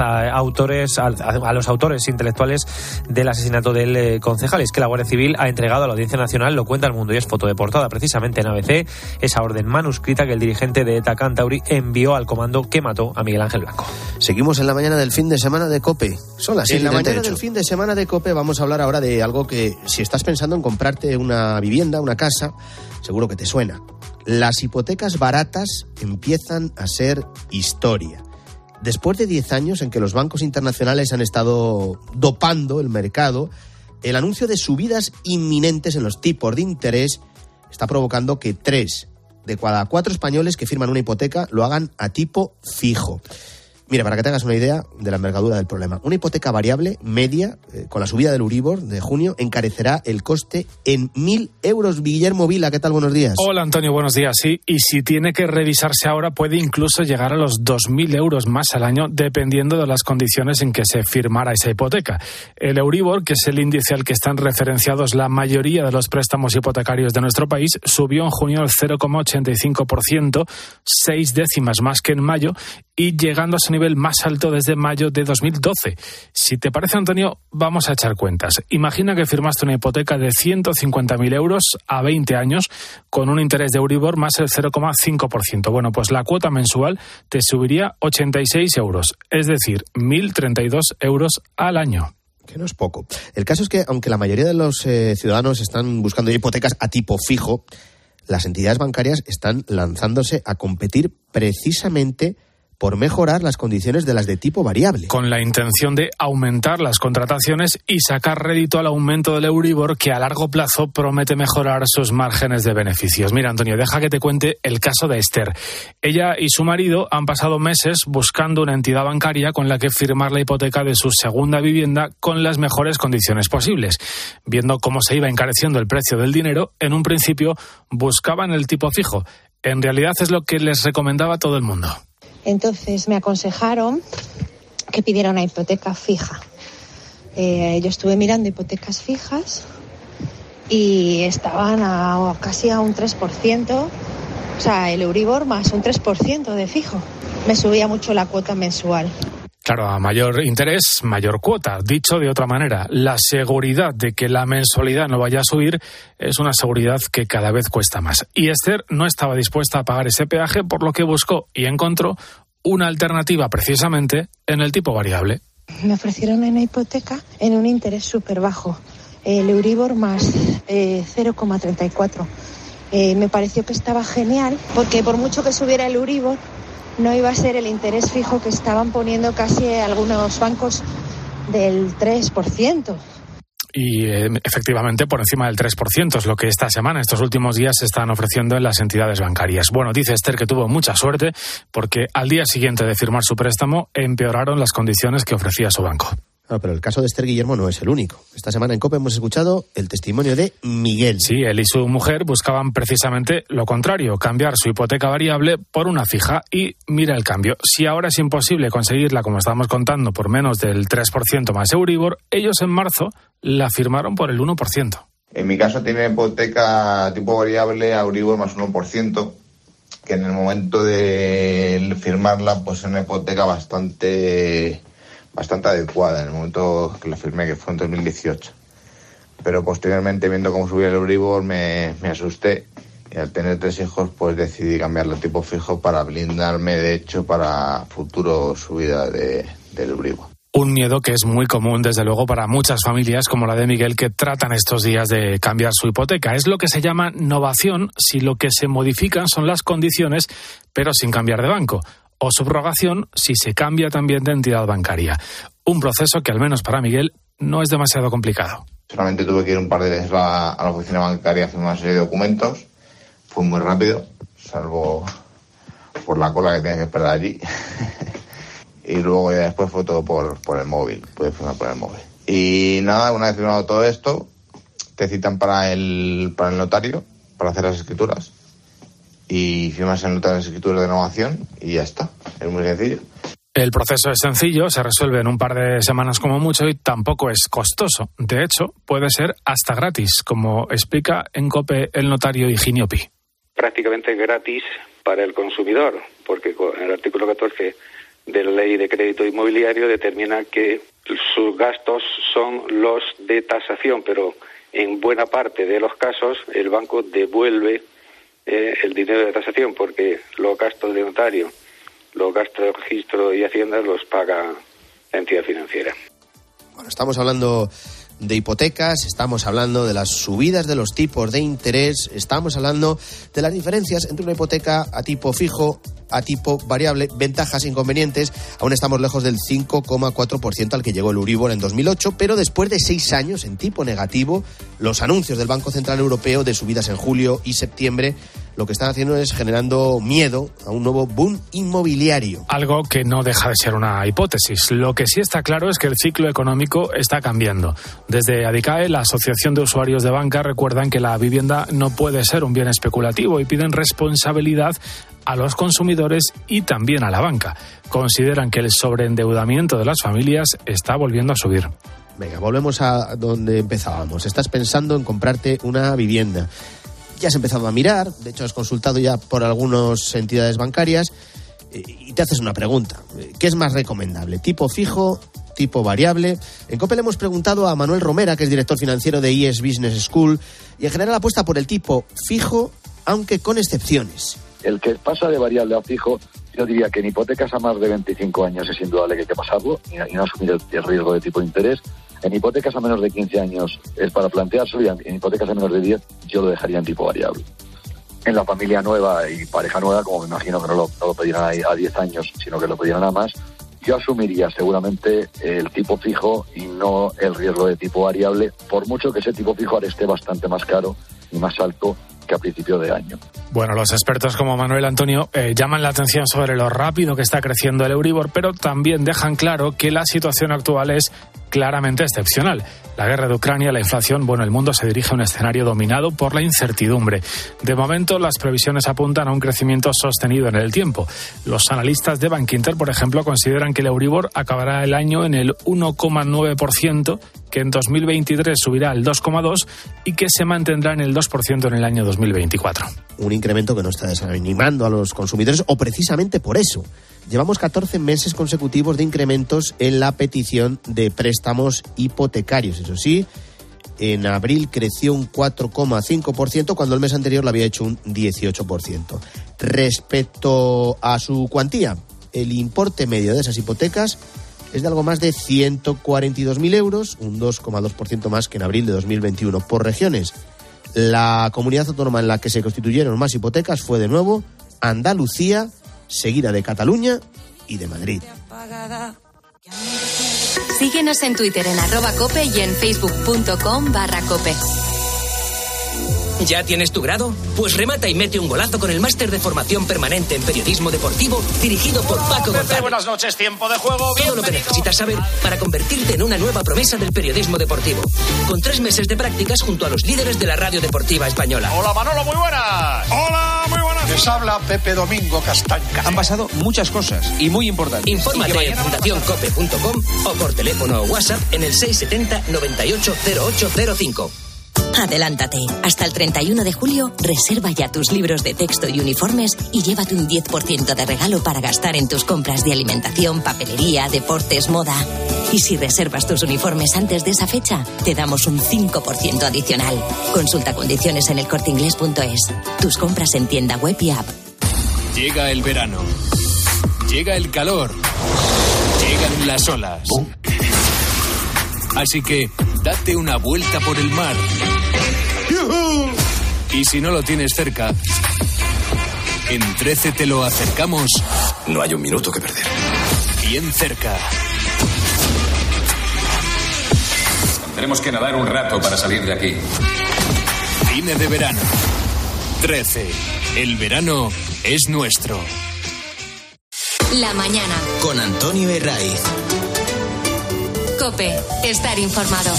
autores intelectuales del asesinato del concejal. Es que la Guardia Civil ha entregado a la Audiencia Nacional, lo cuenta El Mundo y es foto de portada precisamente en ABC, esa orden manuscrita que el dirigente de ETA Cantauri envió al comando que mató a Miguel Ángel Blanco. Seguimos en la mañana del fin de semana de COPE. Son las 7:38. En la mañana del fin de semana de COPE vamos a hablar ahora de algo que, si estás pensando en comprarte una vivienda, una casa, seguro que te suena. Las hipotecas baratas empiezan a ser historia. Después de 10 años en que los bancos internacionales han estado dopando el mercado, el anuncio de subidas inminentes en los tipos de interés está provocando que 3 de cada 4 españoles que firman una hipoteca lo hagan a tipo fijo. Mira, para que te hagas una idea de la envergadura del problema, una hipoteca variable media, con la subida del Euribor de junio, encarecerá el coste en 1.000 euros. Guillermo Vila, ¿qué tal? Buenos días. Hola, Antonio, buenos días. Sí, y si tiene que revisarse ahora, puede incluso llegar a los 2.000 euros más al año, dependiendo de las condiciones en que se firmara esa hipoteca. El Euribor, que es el índice al que están referenciados la mayoría de los préstamos hipotecarios de nuestro país, subió en junio al 0,85%, 6 décimas más que en mayo, y llegando a ese nivel nivel más alto desde mayo de 2012. Si te parece, Antonio, vamos a echar cuentas. Imagina que firmaste una hipoteca de 150.000 euros a 20 años con un interés de Euribor más el 0,5%. Bueno, pues la cuota mensual te subiría 86 euros, es decir, 1.032 euros al año. Que no es poco. El caso es que, aunque la mayoría de los ciudadanos están buscando hipotecas a tipo fijo, las entidades bancarias están lanzándose a competir precisamente por mejorar las condiciones de las de tipo variable. Con la intención de aumentar las contrataciones y sacar rédito al aumento del Euribor, que a largo plazo promete mejorar sus márgenes de beneficios. Mira, Antonio, deja que te cuente el caso de Esther. Ella y su marido han pasado meses buscando una entidad bancaria con la que firmar la hipoteca de su segunda vivienda con las mejores condiciones posibles. Viendo cómo se iba encareciendo el precio del dinero, en un principio buscaban el tipo fijo. En realidad es lo que les recomendaba todo el mundo. Entonces me aconsejaron que pidiera una hipoteca fija. Yo estuve mirando hipotecas fijas y estaban casi a un 3%, o sea, el Euribor más un 3% de fijo. Me subía mucho la cuota mensual. Claro, a mayor interés, mayor cuota. Dicho de otra manera, la seguridad de que la mensualidad no vaya a subir es una seguridad que cada vez cuesta más. Y Esther no estaba dispuesta a pagar ese peaje, por lo que buscó y encontró una alternativa precisamente en el tipo variable. Me ofrecieron una hipoteca en un interés súper bajo, el Euribor más 0,34. Me pareció que estaba genial, porque por mucho que subiera el Euribor, no iba a ser el interés fijo que estaban poniendo casi algunos bancos del 3%. Y efectivamente por encima del 3% es lo que esta semana, estos últimos días, se están ofreciendo en las entidades bancarias. Bueno, dice Esther que tuvo mucha suerte porque al día siguiente de firmar su préstamo empeoraron las condiciones que ofrecía su banco. Claro, pero el caso de Esther, Guillermo, no es el único. Esta semana en COPE hemos escuchado el testimonio de Miguel. Sí, él y su mujer buscaban precisamente lo contrario, cambiar su hipoteca variable por una fija. Y mira el cambio. Si ahora es imposible conseguirla, como estábamos contando, por menos del 3% más Euribor, ellos en marzo la firmaron por el 1%. En mi caso tiene hipoteca tipo variable a Euribor más 1%, que en el momento de firmarla pues es una hipoteca bastante adecuada en el momento que la firmé, que fue en 2018. Pero posteriormente, viendo cómo subía el Euribor, me asusté y al tener 3 hijos pues decidí cambiarlo a tipo fijo para blindarme, de hecho, para futuro subida del Euribor. Un miedo que es muy común, desde luego, para muchas familias como la de Miguel, que tratan estos días de cambiar su hipoteca. Es lo que se llama novación, si lo que se modifican son las condiciones, pero sin cambiar de banco. O subrogación, si se cambia también de entidad bancaria. Un proceso que, al menos para Miguel, no es demasiado complicado. Solamente tuve que ir un par de veces a la oficina bancaria a hacer una serie de documentos. Fue muy rápido, salvo por la cola que tenía que esperar allí. Y luego ya después fue todo por el móvil. Pude firmar por el móvil. Y nada, una vez firmado todo esto, te citan para el notario, para hacer las escrituras. Y firmas en notas de escritura de renovación y ya está. Es muy sencillo. El proceso es sencillo, se resuelve en un par de semanas como mucho y tampoco es costoso. De hecho, puede ser hasta gratis, como explica en COPE el notario Higinio Pi. Prácticamente gratis para el consumidor, porque el artículo 14 de la Ley de Crédito Inmobiliario determina que sus gastos son los de tasación, pero en buena parte de los casos el banco devuelve el dinero de tasación, porque los gastos de notario, los gastos de registro y hacienda los paga la entidad financiera. Bueno, estamos hablando de hipotecas, estamos hablando de las subidas de los tipos de interés, estamos hablando de las diferencias entre una hipoteca a tipo fijo, a tipo variable, ventajas, inconvenientes. Aún estamos lejos del 5,4% al que llegó el Euribor en 2008, pero después de 6 años en tipo negativo, los anuncios del Banco Central Europeo de subidas en julio y septiembre lo que están haciendo es generando miedo a un nuevo boom inmobiliario. Algo que no deja de ser una hipótesis. Lo que sí está claro es que el ciclo económico está cambiando. Desde ADICAE, la Asociación de Usuarios de Banca, recuerdan que la vivienda no puede ser un bien especulativo y piden responsabilidad a los consumidores y también a la banca. Consideran que el sobreendeudamiento de las familias está volviendo a subir. Venga, volvemos a donde empezábamos. Estás pensando en comprarte una vivienda. Ya has empezado a mirar, de hecho has consultado ya por algunas entidades bancarias y te haces una pregunta. ¿Qué es más recomendable? ¿Tipo fijo? ¿Tipo variable? En COPE le hemos preguntado a Manuel Romera, que es director financiero de IES Business School, y en general apuesta por el tipo fijo, aunque con excepciones. El que pasa de variable a fijo, yo diría que en hipotecas a más de 25 años es indudable que hay que pasarlo y no asumir el riesgo de tipo de interés. En hipotecas a menos de 15 años es para plantearse, y en hipotecas a menos de 10 yo lo dejaría en tipo variable. En la familia nueva y pareja nueva, como me imagino que no lo pedirán a 10 años, sino que lo pedirán a más, yo asumiría seguramente el tipo fijo y no el riesgo de tipo variable, por mucho que ese tipo fijo ahora esté bastante más caro y más alto que a principio de año. Bueno, los expertos como Manuel Antonio llaman la atención sobre lo rápido que está creciendo el Euribor, pero también dejan claro que la situación actual es claramente excepcional. La guerra de Ucrania, la inflación, el mundo se dirige a un escenario dominado por la incertidumbre. De momento, las previsiones apuntan a un crecimiento sostenido en el tiempo. Los analistas de Bankinter, por ejemplo, consideran que el Euribor acabará el año en el 1,9%, que en 2023 subirá al 2,2% y que se mantendrá en el 2% en el año 2024. Un incremento que no está desanimando a los consumidores, o precisamente por eso. Llevamos 14 meses consecutivos de incrementos en la petición de préstamos hipotecarios. Eso sí, en abril creció un 4,5% cuando el mes anterior lo había hecho un 18%. Respecto a su cuantía, el importe medio de esas hipotecas es de algo más de 142.000 euros, un 2,2% más que en abril de 2021. Por regiones, la comunidad autónoma en la que se constituyeron más hipotecas fue de nuevo Andalucía, seguida de Cataluña y de Madrid. Síguenos en Twitter en @cope y en facebook.com/cope. ¿Ya tienes tu grado? Pues remata y mete un golazo con el máster de formación permanente en periodismo deportivo dirigido por Paco González. Buenas noches, tiempo de juego. Todo lo que necesitas saber para convertirte en una nueva promesa del periodismo deportivo. Con 3 meses de prácticas junto a los líderes de la radio deportiva española. Hola Manolo, muy buenas. Hola, muy buenas. Les habla Pepe Domingo Castaño. Han pasado muchas cosas y muy importantes. Infórmate en fundacioncope.com o por teléfono o WhatsApp en el 670 98 0805. Adelántate. Hasta el 31 de julio, reserva ya tus libros de texto y uniformes y llévate un 10% de regalo para gastar en tus compras de alimentación, papelería, deportes, moda. Y si reservas tus uniformes antes de esa fecha, te damos un 5% adicional. Consulta condiciones en elcorteinglés.es. Tus compras en tienda web y app. Llega el verano. Llega el calor. Llegan las olas. Así que date una vuelta por el mar. Y si no lo tienes cerca, en 13 te lo acercamos. No hay un minuto que perder. Bien cerca. Tenemos que nadar un rato para salir de aquí. Cine de verano. 13. El verano es nuestro. La mañana. Con Antonio Herraiz. COPE. Estar informado.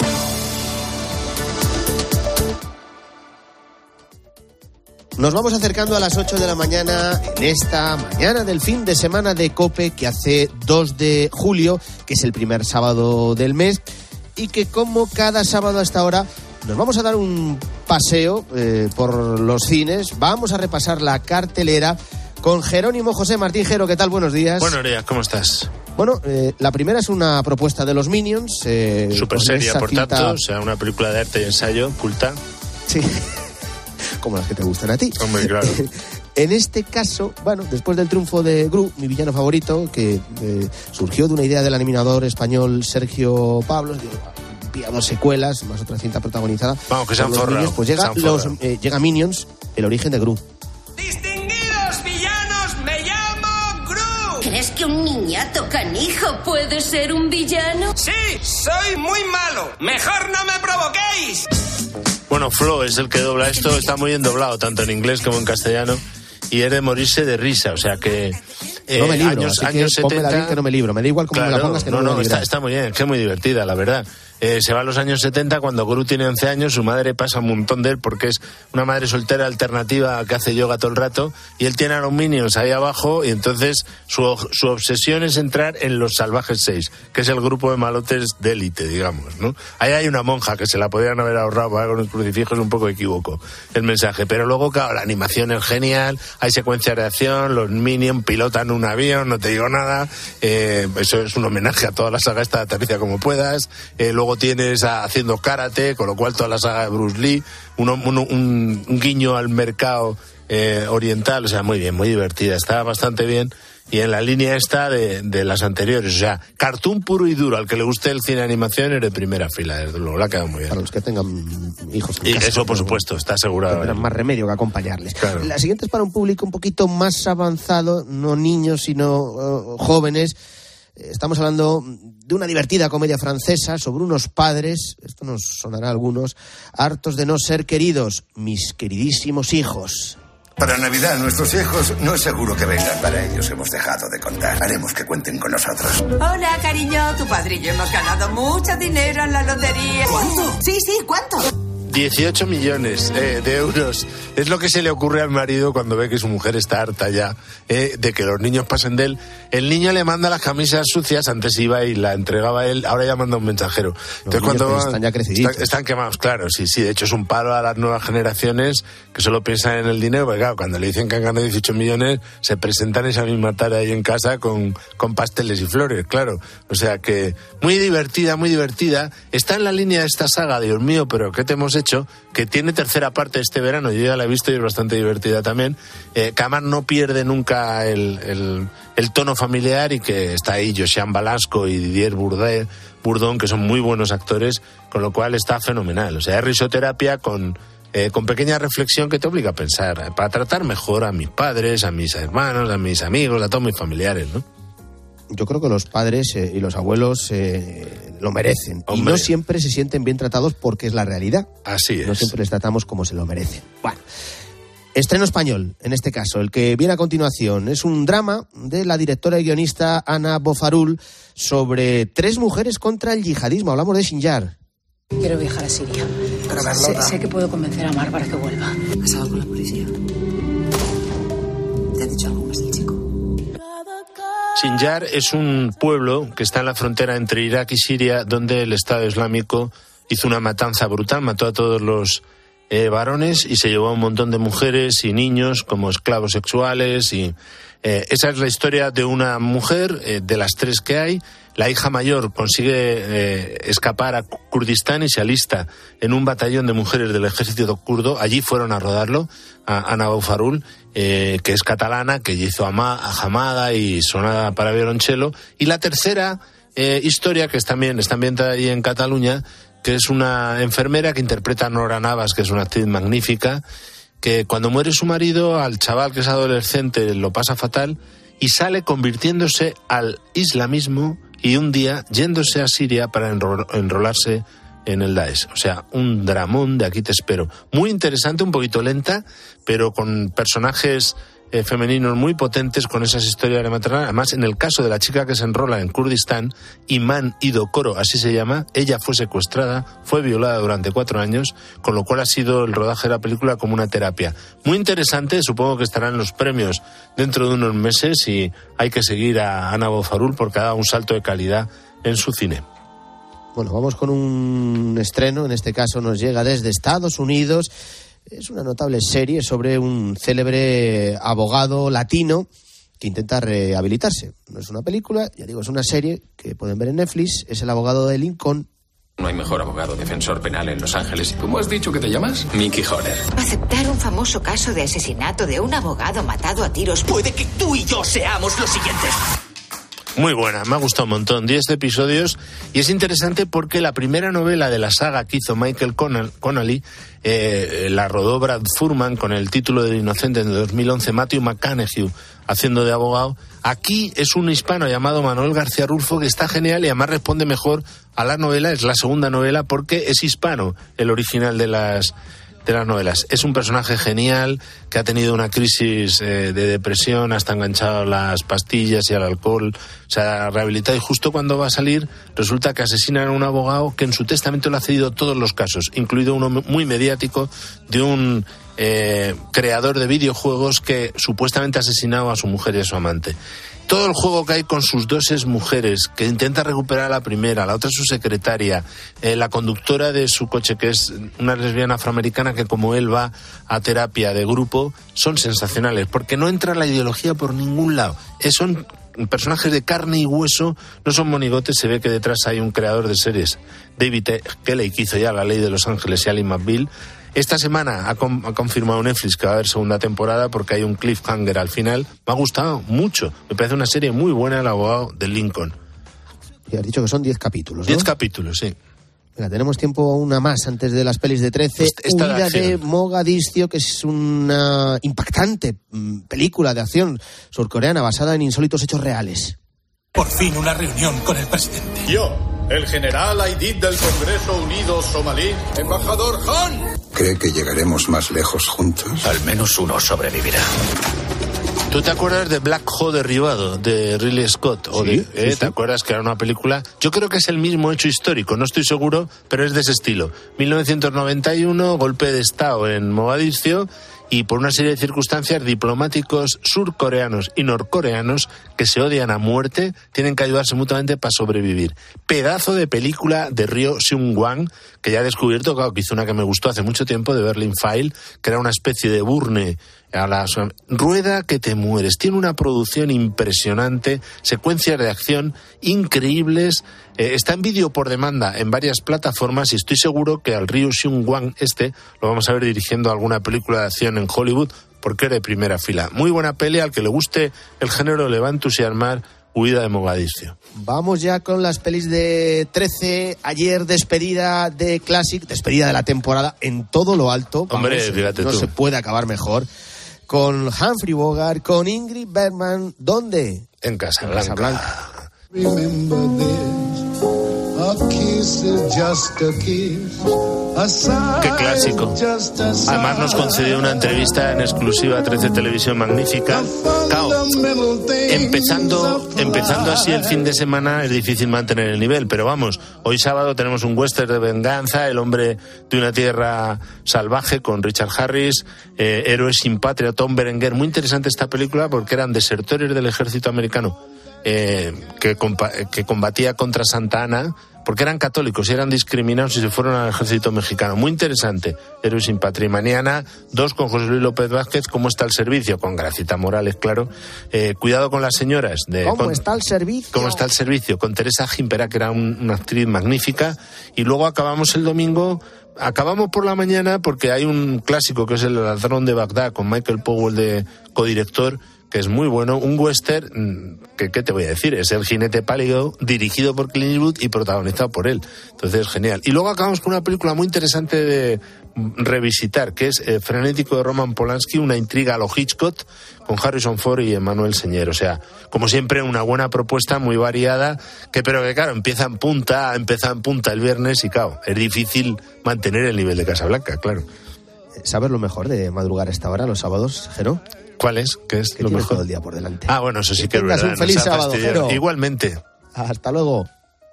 Nos vamos acercando a las 8 de la mañana en esta mañana del fin de semana de COPE, que hace 2 de julio, que es el primer sábado del mes, y que como cada sábado hasta ahora nos vamos a dar un paseo por los cines. Vamos a repasar la cartelera con Jerónimo José Martín. Jero, ¿qué tal? Buenos días. Buenos días, ¿cómo estás? Bueno, la primera es una propuesta de los Minions. Súper seria, por tanto, o sea, una película de arte y ensayo, culta. Sí, como las que te gustan a ti. Hombre, claro. En este caso, bueno, después del triunfo de Gru, mi villano favorito, que surgió de una idea del animador español Sergio Pablos, envía 2 secuelas, más otra cinta protagonizada. Vamos, que se han forrado. Pues llega Minions, el origen de Gru. ¡Distinguidos villanos! ¡Me llamo Gru! ¿Crees que un niñato canijo puede ser un villano? ¡Sí! ¡Soy muy malo! ¡Mejor no me provoquéis! Bueno, Flo es el que dobla esto, está muy bien doblado, tanto en inglés como en castellano, y es de morirse de risa, o sea que... no me libro, años así que 70... ponme la link que no me libro, me da igual cómo me la pongas que no me libro. Está muy bien, es que es muy divertida, la verdad. se va a los años 70 cuando Gru tiene 11 años, su madre pasa un montón de él porque es una madre soltera alternativa que hace yoga todo el rato, y él tiene a los Minions ahí abajo, y entonces su obsesión es entrar en los Salvajes 6, que es el grupo de malotes de élite, digamos, ¿no? Ahí hay una monja que se la podrían haber ahorrado con el crucifijo, es un poco equívoco el mensaje, pero luego, claro, la animación es genial, hay secuencias de acción, los Minions pilotan un avión, no te digo nada, eso es un homenaje a toda la saga esta de Aterriza como puedas, luego tienes haciendo karate, con lo cual toda la saga de Bruce Lee, un guiño al mercado oriental, o sea, muy bien, muy divertida, está bastante bien, y en la línea esta de las anteriores, o sea, cartoon puro y duro, al que le guste el cine de animación es de primera fila, desde luego, la ha quedado muy bien. Para los que tengan hijos en y casa, eso, por supuesto, está asegurado. Tendrán más remedio que acompañarles. Claro. La siguiente es para un público un poquito más avanzado, no niños, sino jóvenes. Estamos hablando de una divertida comedia francesa sobre unos padres, esto nos sonará a algunos, hartos de no ser queridos, mis queridísimos hijos. Para Navidad nuestros hijos no es seguro que vengan. Para ellos hemos dejado de contar. Haremos que cuenten con nosotros. Hola, cariño. Tu padre y yo hemos ganado mucho dinero en la lotería. ¿Cuánto? Sí, ¿cuánto? 18 millones de euros. Es lo que se le ocurre al marido cuando ve que su mujer está harta ya de que los niños pasen de él. El niño le manda las camisas sucias, antes iba y la entregaba él, ahora ya manda un mensajero. Entonces cuando están ya creciditos. Están quemados, claro, sí, de hecho es un palo a las nuevas generaciones que solo piensan en el dinero, porque claro, cuando le dicen que han ganado 18 millones, se presentan esa misma tarde ahí en casa con pasteles y flores, claro. O sea que muy divertida, está en la línea de esta saga, Dios mío, pero ¿qué te hemos hecho? Que tiene tercera parte este verano, yo ya la he visto y es bastante divertida también, que además no pierde nunca el tono familiar, y que está ahí Josiane Balasco y Didier Bourdon, que son muy buenos actores, con lo cual está fenomenal. O sea, es risoterapia con pequeña reflexión que te obliga a pensar, para tratar mejor a mis padres, a mis hermanos, a mis amigos, a todos mis familiares, ¿no? Yo creo que los padres y los abuelos lo merecen. Hombre. Y no siempre se sienten bien tratados porque es la realidad. Así es. No siempre les tratamos como se lo merecen. Bueno, estreno español, en este caso. El que viene a continuación es un drama de la directora y guionista Ana Bofarul sobre 3 mujeres contra el yihadismo. Hablamos de Sinjar. Quiero viajar a Siria. Sé que puedo convencer a Mar para que vuelva. ¿Has hablado con la policía? ¿Te ha dicho algo más del chico? Sinjar es un pueblo que está en la frontera entre Irak y Siria, donde el Estado Islámico hizo una matanza brutal, mató a todos los varones y se llevó a un montón de mujeres y niños como esclavos sexuales. Y esa es la historia de una mujer, de las 3 que hay. La hija mayor consigue escapar a Kurdistán y se alista en un batallón de mujeres del ejército kurdo. Allí fueron a rodarlo, a Ana Bofarul, que es catalana, que hizo Hamada y Sonada para violonchelo. Y la tercera historia, que está ambientada allí en Cataluña, que es una enfermera que interpreta a Nora Navas, que es una actriz magnífica, que cuando muere su marido, al chaval que es adolescente lo pasa fatal y sale convirtiéndose al islamismo y un día yéndose a Siria para enrolarse en el Daesh. O sea, un dramón de Aquí te espero. Muy interesante, un poquito lenta, pero con personajes femeninos muy potentes, con esas historias de maternidad. Además, en el caso de la chica que se enrola en Kurdistán, Iman Idokoro, así se llama, ella fue secuestrada, fue violada durante 4 años, con lo cual ha sido el rodaje de la película como una terapia. Muy interesante, supongo que estarán los premios dentro de unos meses y hay que seguir a Ana Bofarul porque ha dado un salto de calidad en su cine. Bueno, vamos con un estreno, en este caso nos llega desde Estados Unidos. Es una notable serie sobre un célebre abogado latino que intenta rehabilitarse. No es una película, ya digo, es una serie que pueden ver en Netflix. Es el abogado de Lincoln. No hay mejor abogado defensor penal en Los Ángeles. ¿Cómo has dicho que te llamas? Mickey Horner. Aceptar un famoso caso de asesinato de un abogado matado a tiros. Puede que tú y yo seamos los siguientes. Muy buena, me ha gustado un montón, 10 episodios, y es interesante porque la primera novela de la saga que hizo Michael Connelly la rodó Brad Furman con el título de Inocente en 2011, Matthew McConaughey haciendo de abogado. Aquí es un hispano llamado Manuel García Rulfo que está genial y además responde mejor a la novela, es la segunda novela porque es hispano el original de de las novelas. Es un personaje genial que ha tenido una crisis de depresión, hasta enganchado a las pastillas y al alcohol, se ha rehabilitado y justo cuando va a salir resulta que asesinan a un abogado que en su testamento le ha cedido todos los casos, incluido uno muy mediático de un creador de videojuegos que supuestamente ha asesinado a su mujer y a su amante. Todo el juego que hay con sus dos exmujeres, que intenta recuperar a la primera, la otra es su secretaria, la conductora de su coche, que es una lesbiana afroamericana que como él va a terapia de grupo, son sensacionales, porque no entra la ideología por ningún lado. Son personajes de carne y hueso, no son monigotes, se ve que detrás hay un creador de series, David Kelley, que hizo ya La Ley de Los Ángeles y Ally McBeal. Esta semana ha confirmado Netflix que va a haber segunda temporada porque hay un cliffhanger al final. Me ha gustado mucho. Me parece una serie muy buena, El abogado de Lincoln. Y has dicho que son 10 capítulos, ¿no? 10 capítulos, sí. Venga, tenemos tiempo a una más antes de las pelis de 13. Huida de Mogadiscio, que es una impactante película de acción surcoreana basada en insólitos hechos reales. Por fin una reunión con el presidente. Yo, el general Aidid del Congreso Unido Somalí, embajador Han. ¿Cree que llegaremos más lejos juntos? Al menos uno sobrevivirá. ¿Tú te acuerdas de Black Hawk Derribado, de Ridley Scott? Sí. ¿Te acuerdas que era una película? Yo creo que es el mismo hecho histórico, no estoy seguro, pero es de ese estilo. 1991, golpe de Estado en Mogadiscio, y por una serie de circunstancias, diplomáticos surcoreanos y norcoreanos que se odian a muerte tienen que ayudarse mutuamente para sobrevivir. Pedazo de película de Ryo Seung-wan, que ya he descubierto, claro, que hizo una que me gustó hace mucho tiempo, de Berlin File, que era una especie de Burne a la rueda que te mueres. Tiene una producción impresionante, secuencias de acción increíbles. Está en vídeo por demanda en varias plataformas y estoy seguro que al Ryo Seung-wan lo vamos a ver dirigiendo alguna película de acción en Hollywood, porque es de primera fila. Muy buena peli, al que le guste el género le va a entusiasmar. Huida de Mogadiscio. Vamos ya con las pelis de 13. Ayer despedida de Classic, despedida de la temporada en todo lo alto. Hombre, fíjate no tú. Se puede acabar mejor. Con Humphrey Bogart, con Ingrid Bergman. ¿Dónde? En Casablanca. Qué clásico. Además nos concedió una entrevista en exclusiva a 13 Televisión magnífica. Claro, empezando así el fin de semana es difícil mantener el nivel, pero vamos, hoy sábado tenemos un western de venganza, El hombre de una tierra salvaje, con Richard Harris, Héroes sin patria, Tom Berenger. Muy interesante esta película porque eran desertores del ejército americano que combatía contra Santa Ana, porque eran católicos y eran discriminados y se fueron al ejército mexicano. Muy interesante, Héroes sin patria. Mañana 2 con José Luis López Vázquez, ¿Cómo está el servicio? Con Gracita Morales, claro. Cuidado con las señoras. ¿Cómo está el servicio? ¿Cómo está el servicio? Con Teresa Gimpera, que era una actriz magnífica. Y luego acabamos el domingo. Acabamos por la mañana porque hay un clásico que es El ladrón de Bagdad, con Michael Powell de codirector, que es muy bueno, un western que, ¿qué te voy a decir? Es El jinete pálido, dirigido por Clint Eastwood y protagonizado por él. Entonces es genial. Y luego acabamos con una película muy interesante de revisitar, que es Frenético, de Roman Polanski, una intriga a lo Hitchcock, con Harrison Ford y Emmanuel Señer. O sea, como siempre, una buena propuesta, muy variada, pero que claro, empieza en punta el viernes y claro, es difícil mantener el nivel de Casablanca, claro. ¿Sabes lo mejor de madrugar a esta hora los sábados, Jero? ¿Cuál es? ¿Qué es que lo tienes mejor? todo el día por delante. Ah, bueno, eso sí que es verdad. Un feliz sábado, Jero. Igualmente. Hasta luego.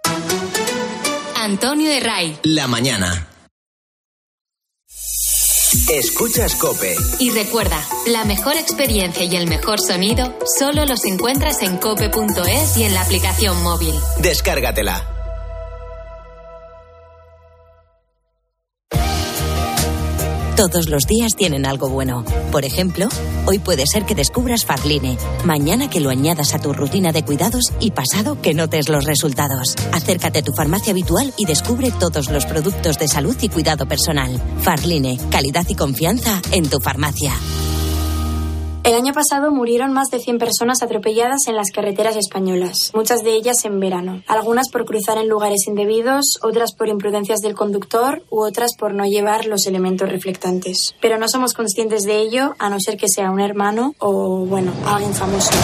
Antonio Herray. La mañana. Escuchas COPE. Y recuerda, la mejor experiencia y el mejor sonido solo los encuentras en cope.es y en la aplicación móvil. Descárgatela. Todos los días tienen algo bueno. Por ejemplo, hoy puede ser que descubras Farline, mañana que lo añadas a tu rutina de cuidados y pasado que notes los resultados. Acércate a tu farmacia habitual y descubre todos los productos de salud y cuidado personal. Farline, calidad y confianza en tu farmacia. El año pasado murieron más de 100 personas atropelladas en las carreteras españolas, muchas de ellas en verano. Algunas por cruzar en lugares indebidos, otras por imprudencias del conductor u otras por no llevar los elementos reflectantes. Pero no somos conscientes de ello, a no ser que sea un hermano o, bueno, alguien famoso.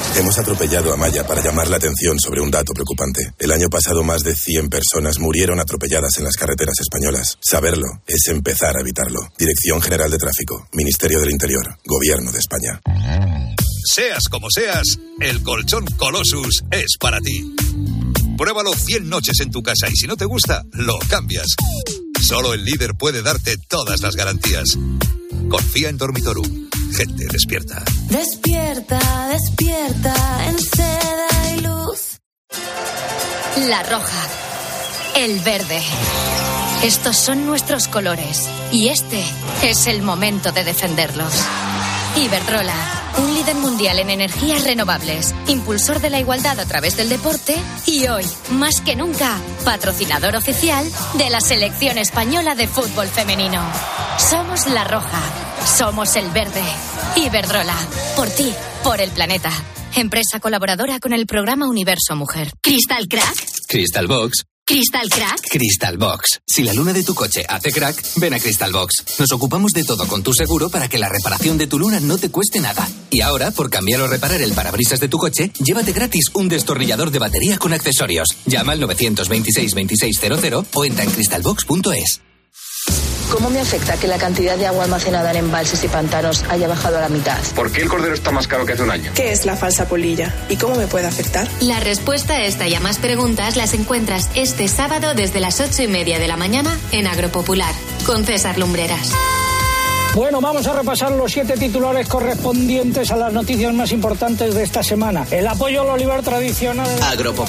Hemos atropellado a Maya para llamar la atención sobre un dato preocupante. El año pasado más de 100 personas murieron atropelladas en las carreteras españolas. Saberlo es empezar a evitarlo. Dirección General de Tráfico, Ministerio del Interior, Gobierno de España. Seas como seas, el colchón Colossus es para ti. Pruébalo 100 noches en tu casa y si no te gusta, lo cambias. Solo el líder puede darte todas las garantías. Confía en Dormitorum. Gente despierta. Despierta, despierta, en seda y luz. La roja. El verde. Estos son nuestros colores. Y este es el momento de defenderlos. Iberdrola, un líder mundial en energías renovables, impulsor de la igualdad a través del deporte y hoy, más que nunca, patrocinador oficial de la selección española de fútbol femenino. Somos la roja, somos el verde. Iberdrola, por ti, por el planeta. Empresa colaboradora con el programa Universo Mujer. ¿Crystal Crack? Crystal Box. ¿Crystal Crack? Crystal Box. Si la luna de tu coche hace crack, ven a Crystal Box. Nos ocupamos de todo con tu seguro para que la reparación de tu luna no te cueste nada. Y ahora, por cambiar o reparar el parabrisas de tu coche, llévate gratis un destornillador de batería con accesorios. Llama al 926 2600 o entra en crystalbox.es. ¿Cómo me afecta que la cantidad de agua almacenada en embalses y pantanos haya bajado a la mitad? ¿Por qué el cordero está más caro que hace un año? ¿Qué es la falsa polilla? ¿Y cómo me puede afectar? La respuesta a esta y a más preguntas las encuentras este sábado desde las 8:30 de la mañana en Agropopular, con César Lumbreras. Bueno, vamos a repasar los 7 titulares correspondientes a las noticias más importantes de esta semana. El apoyo al olivar tradicional.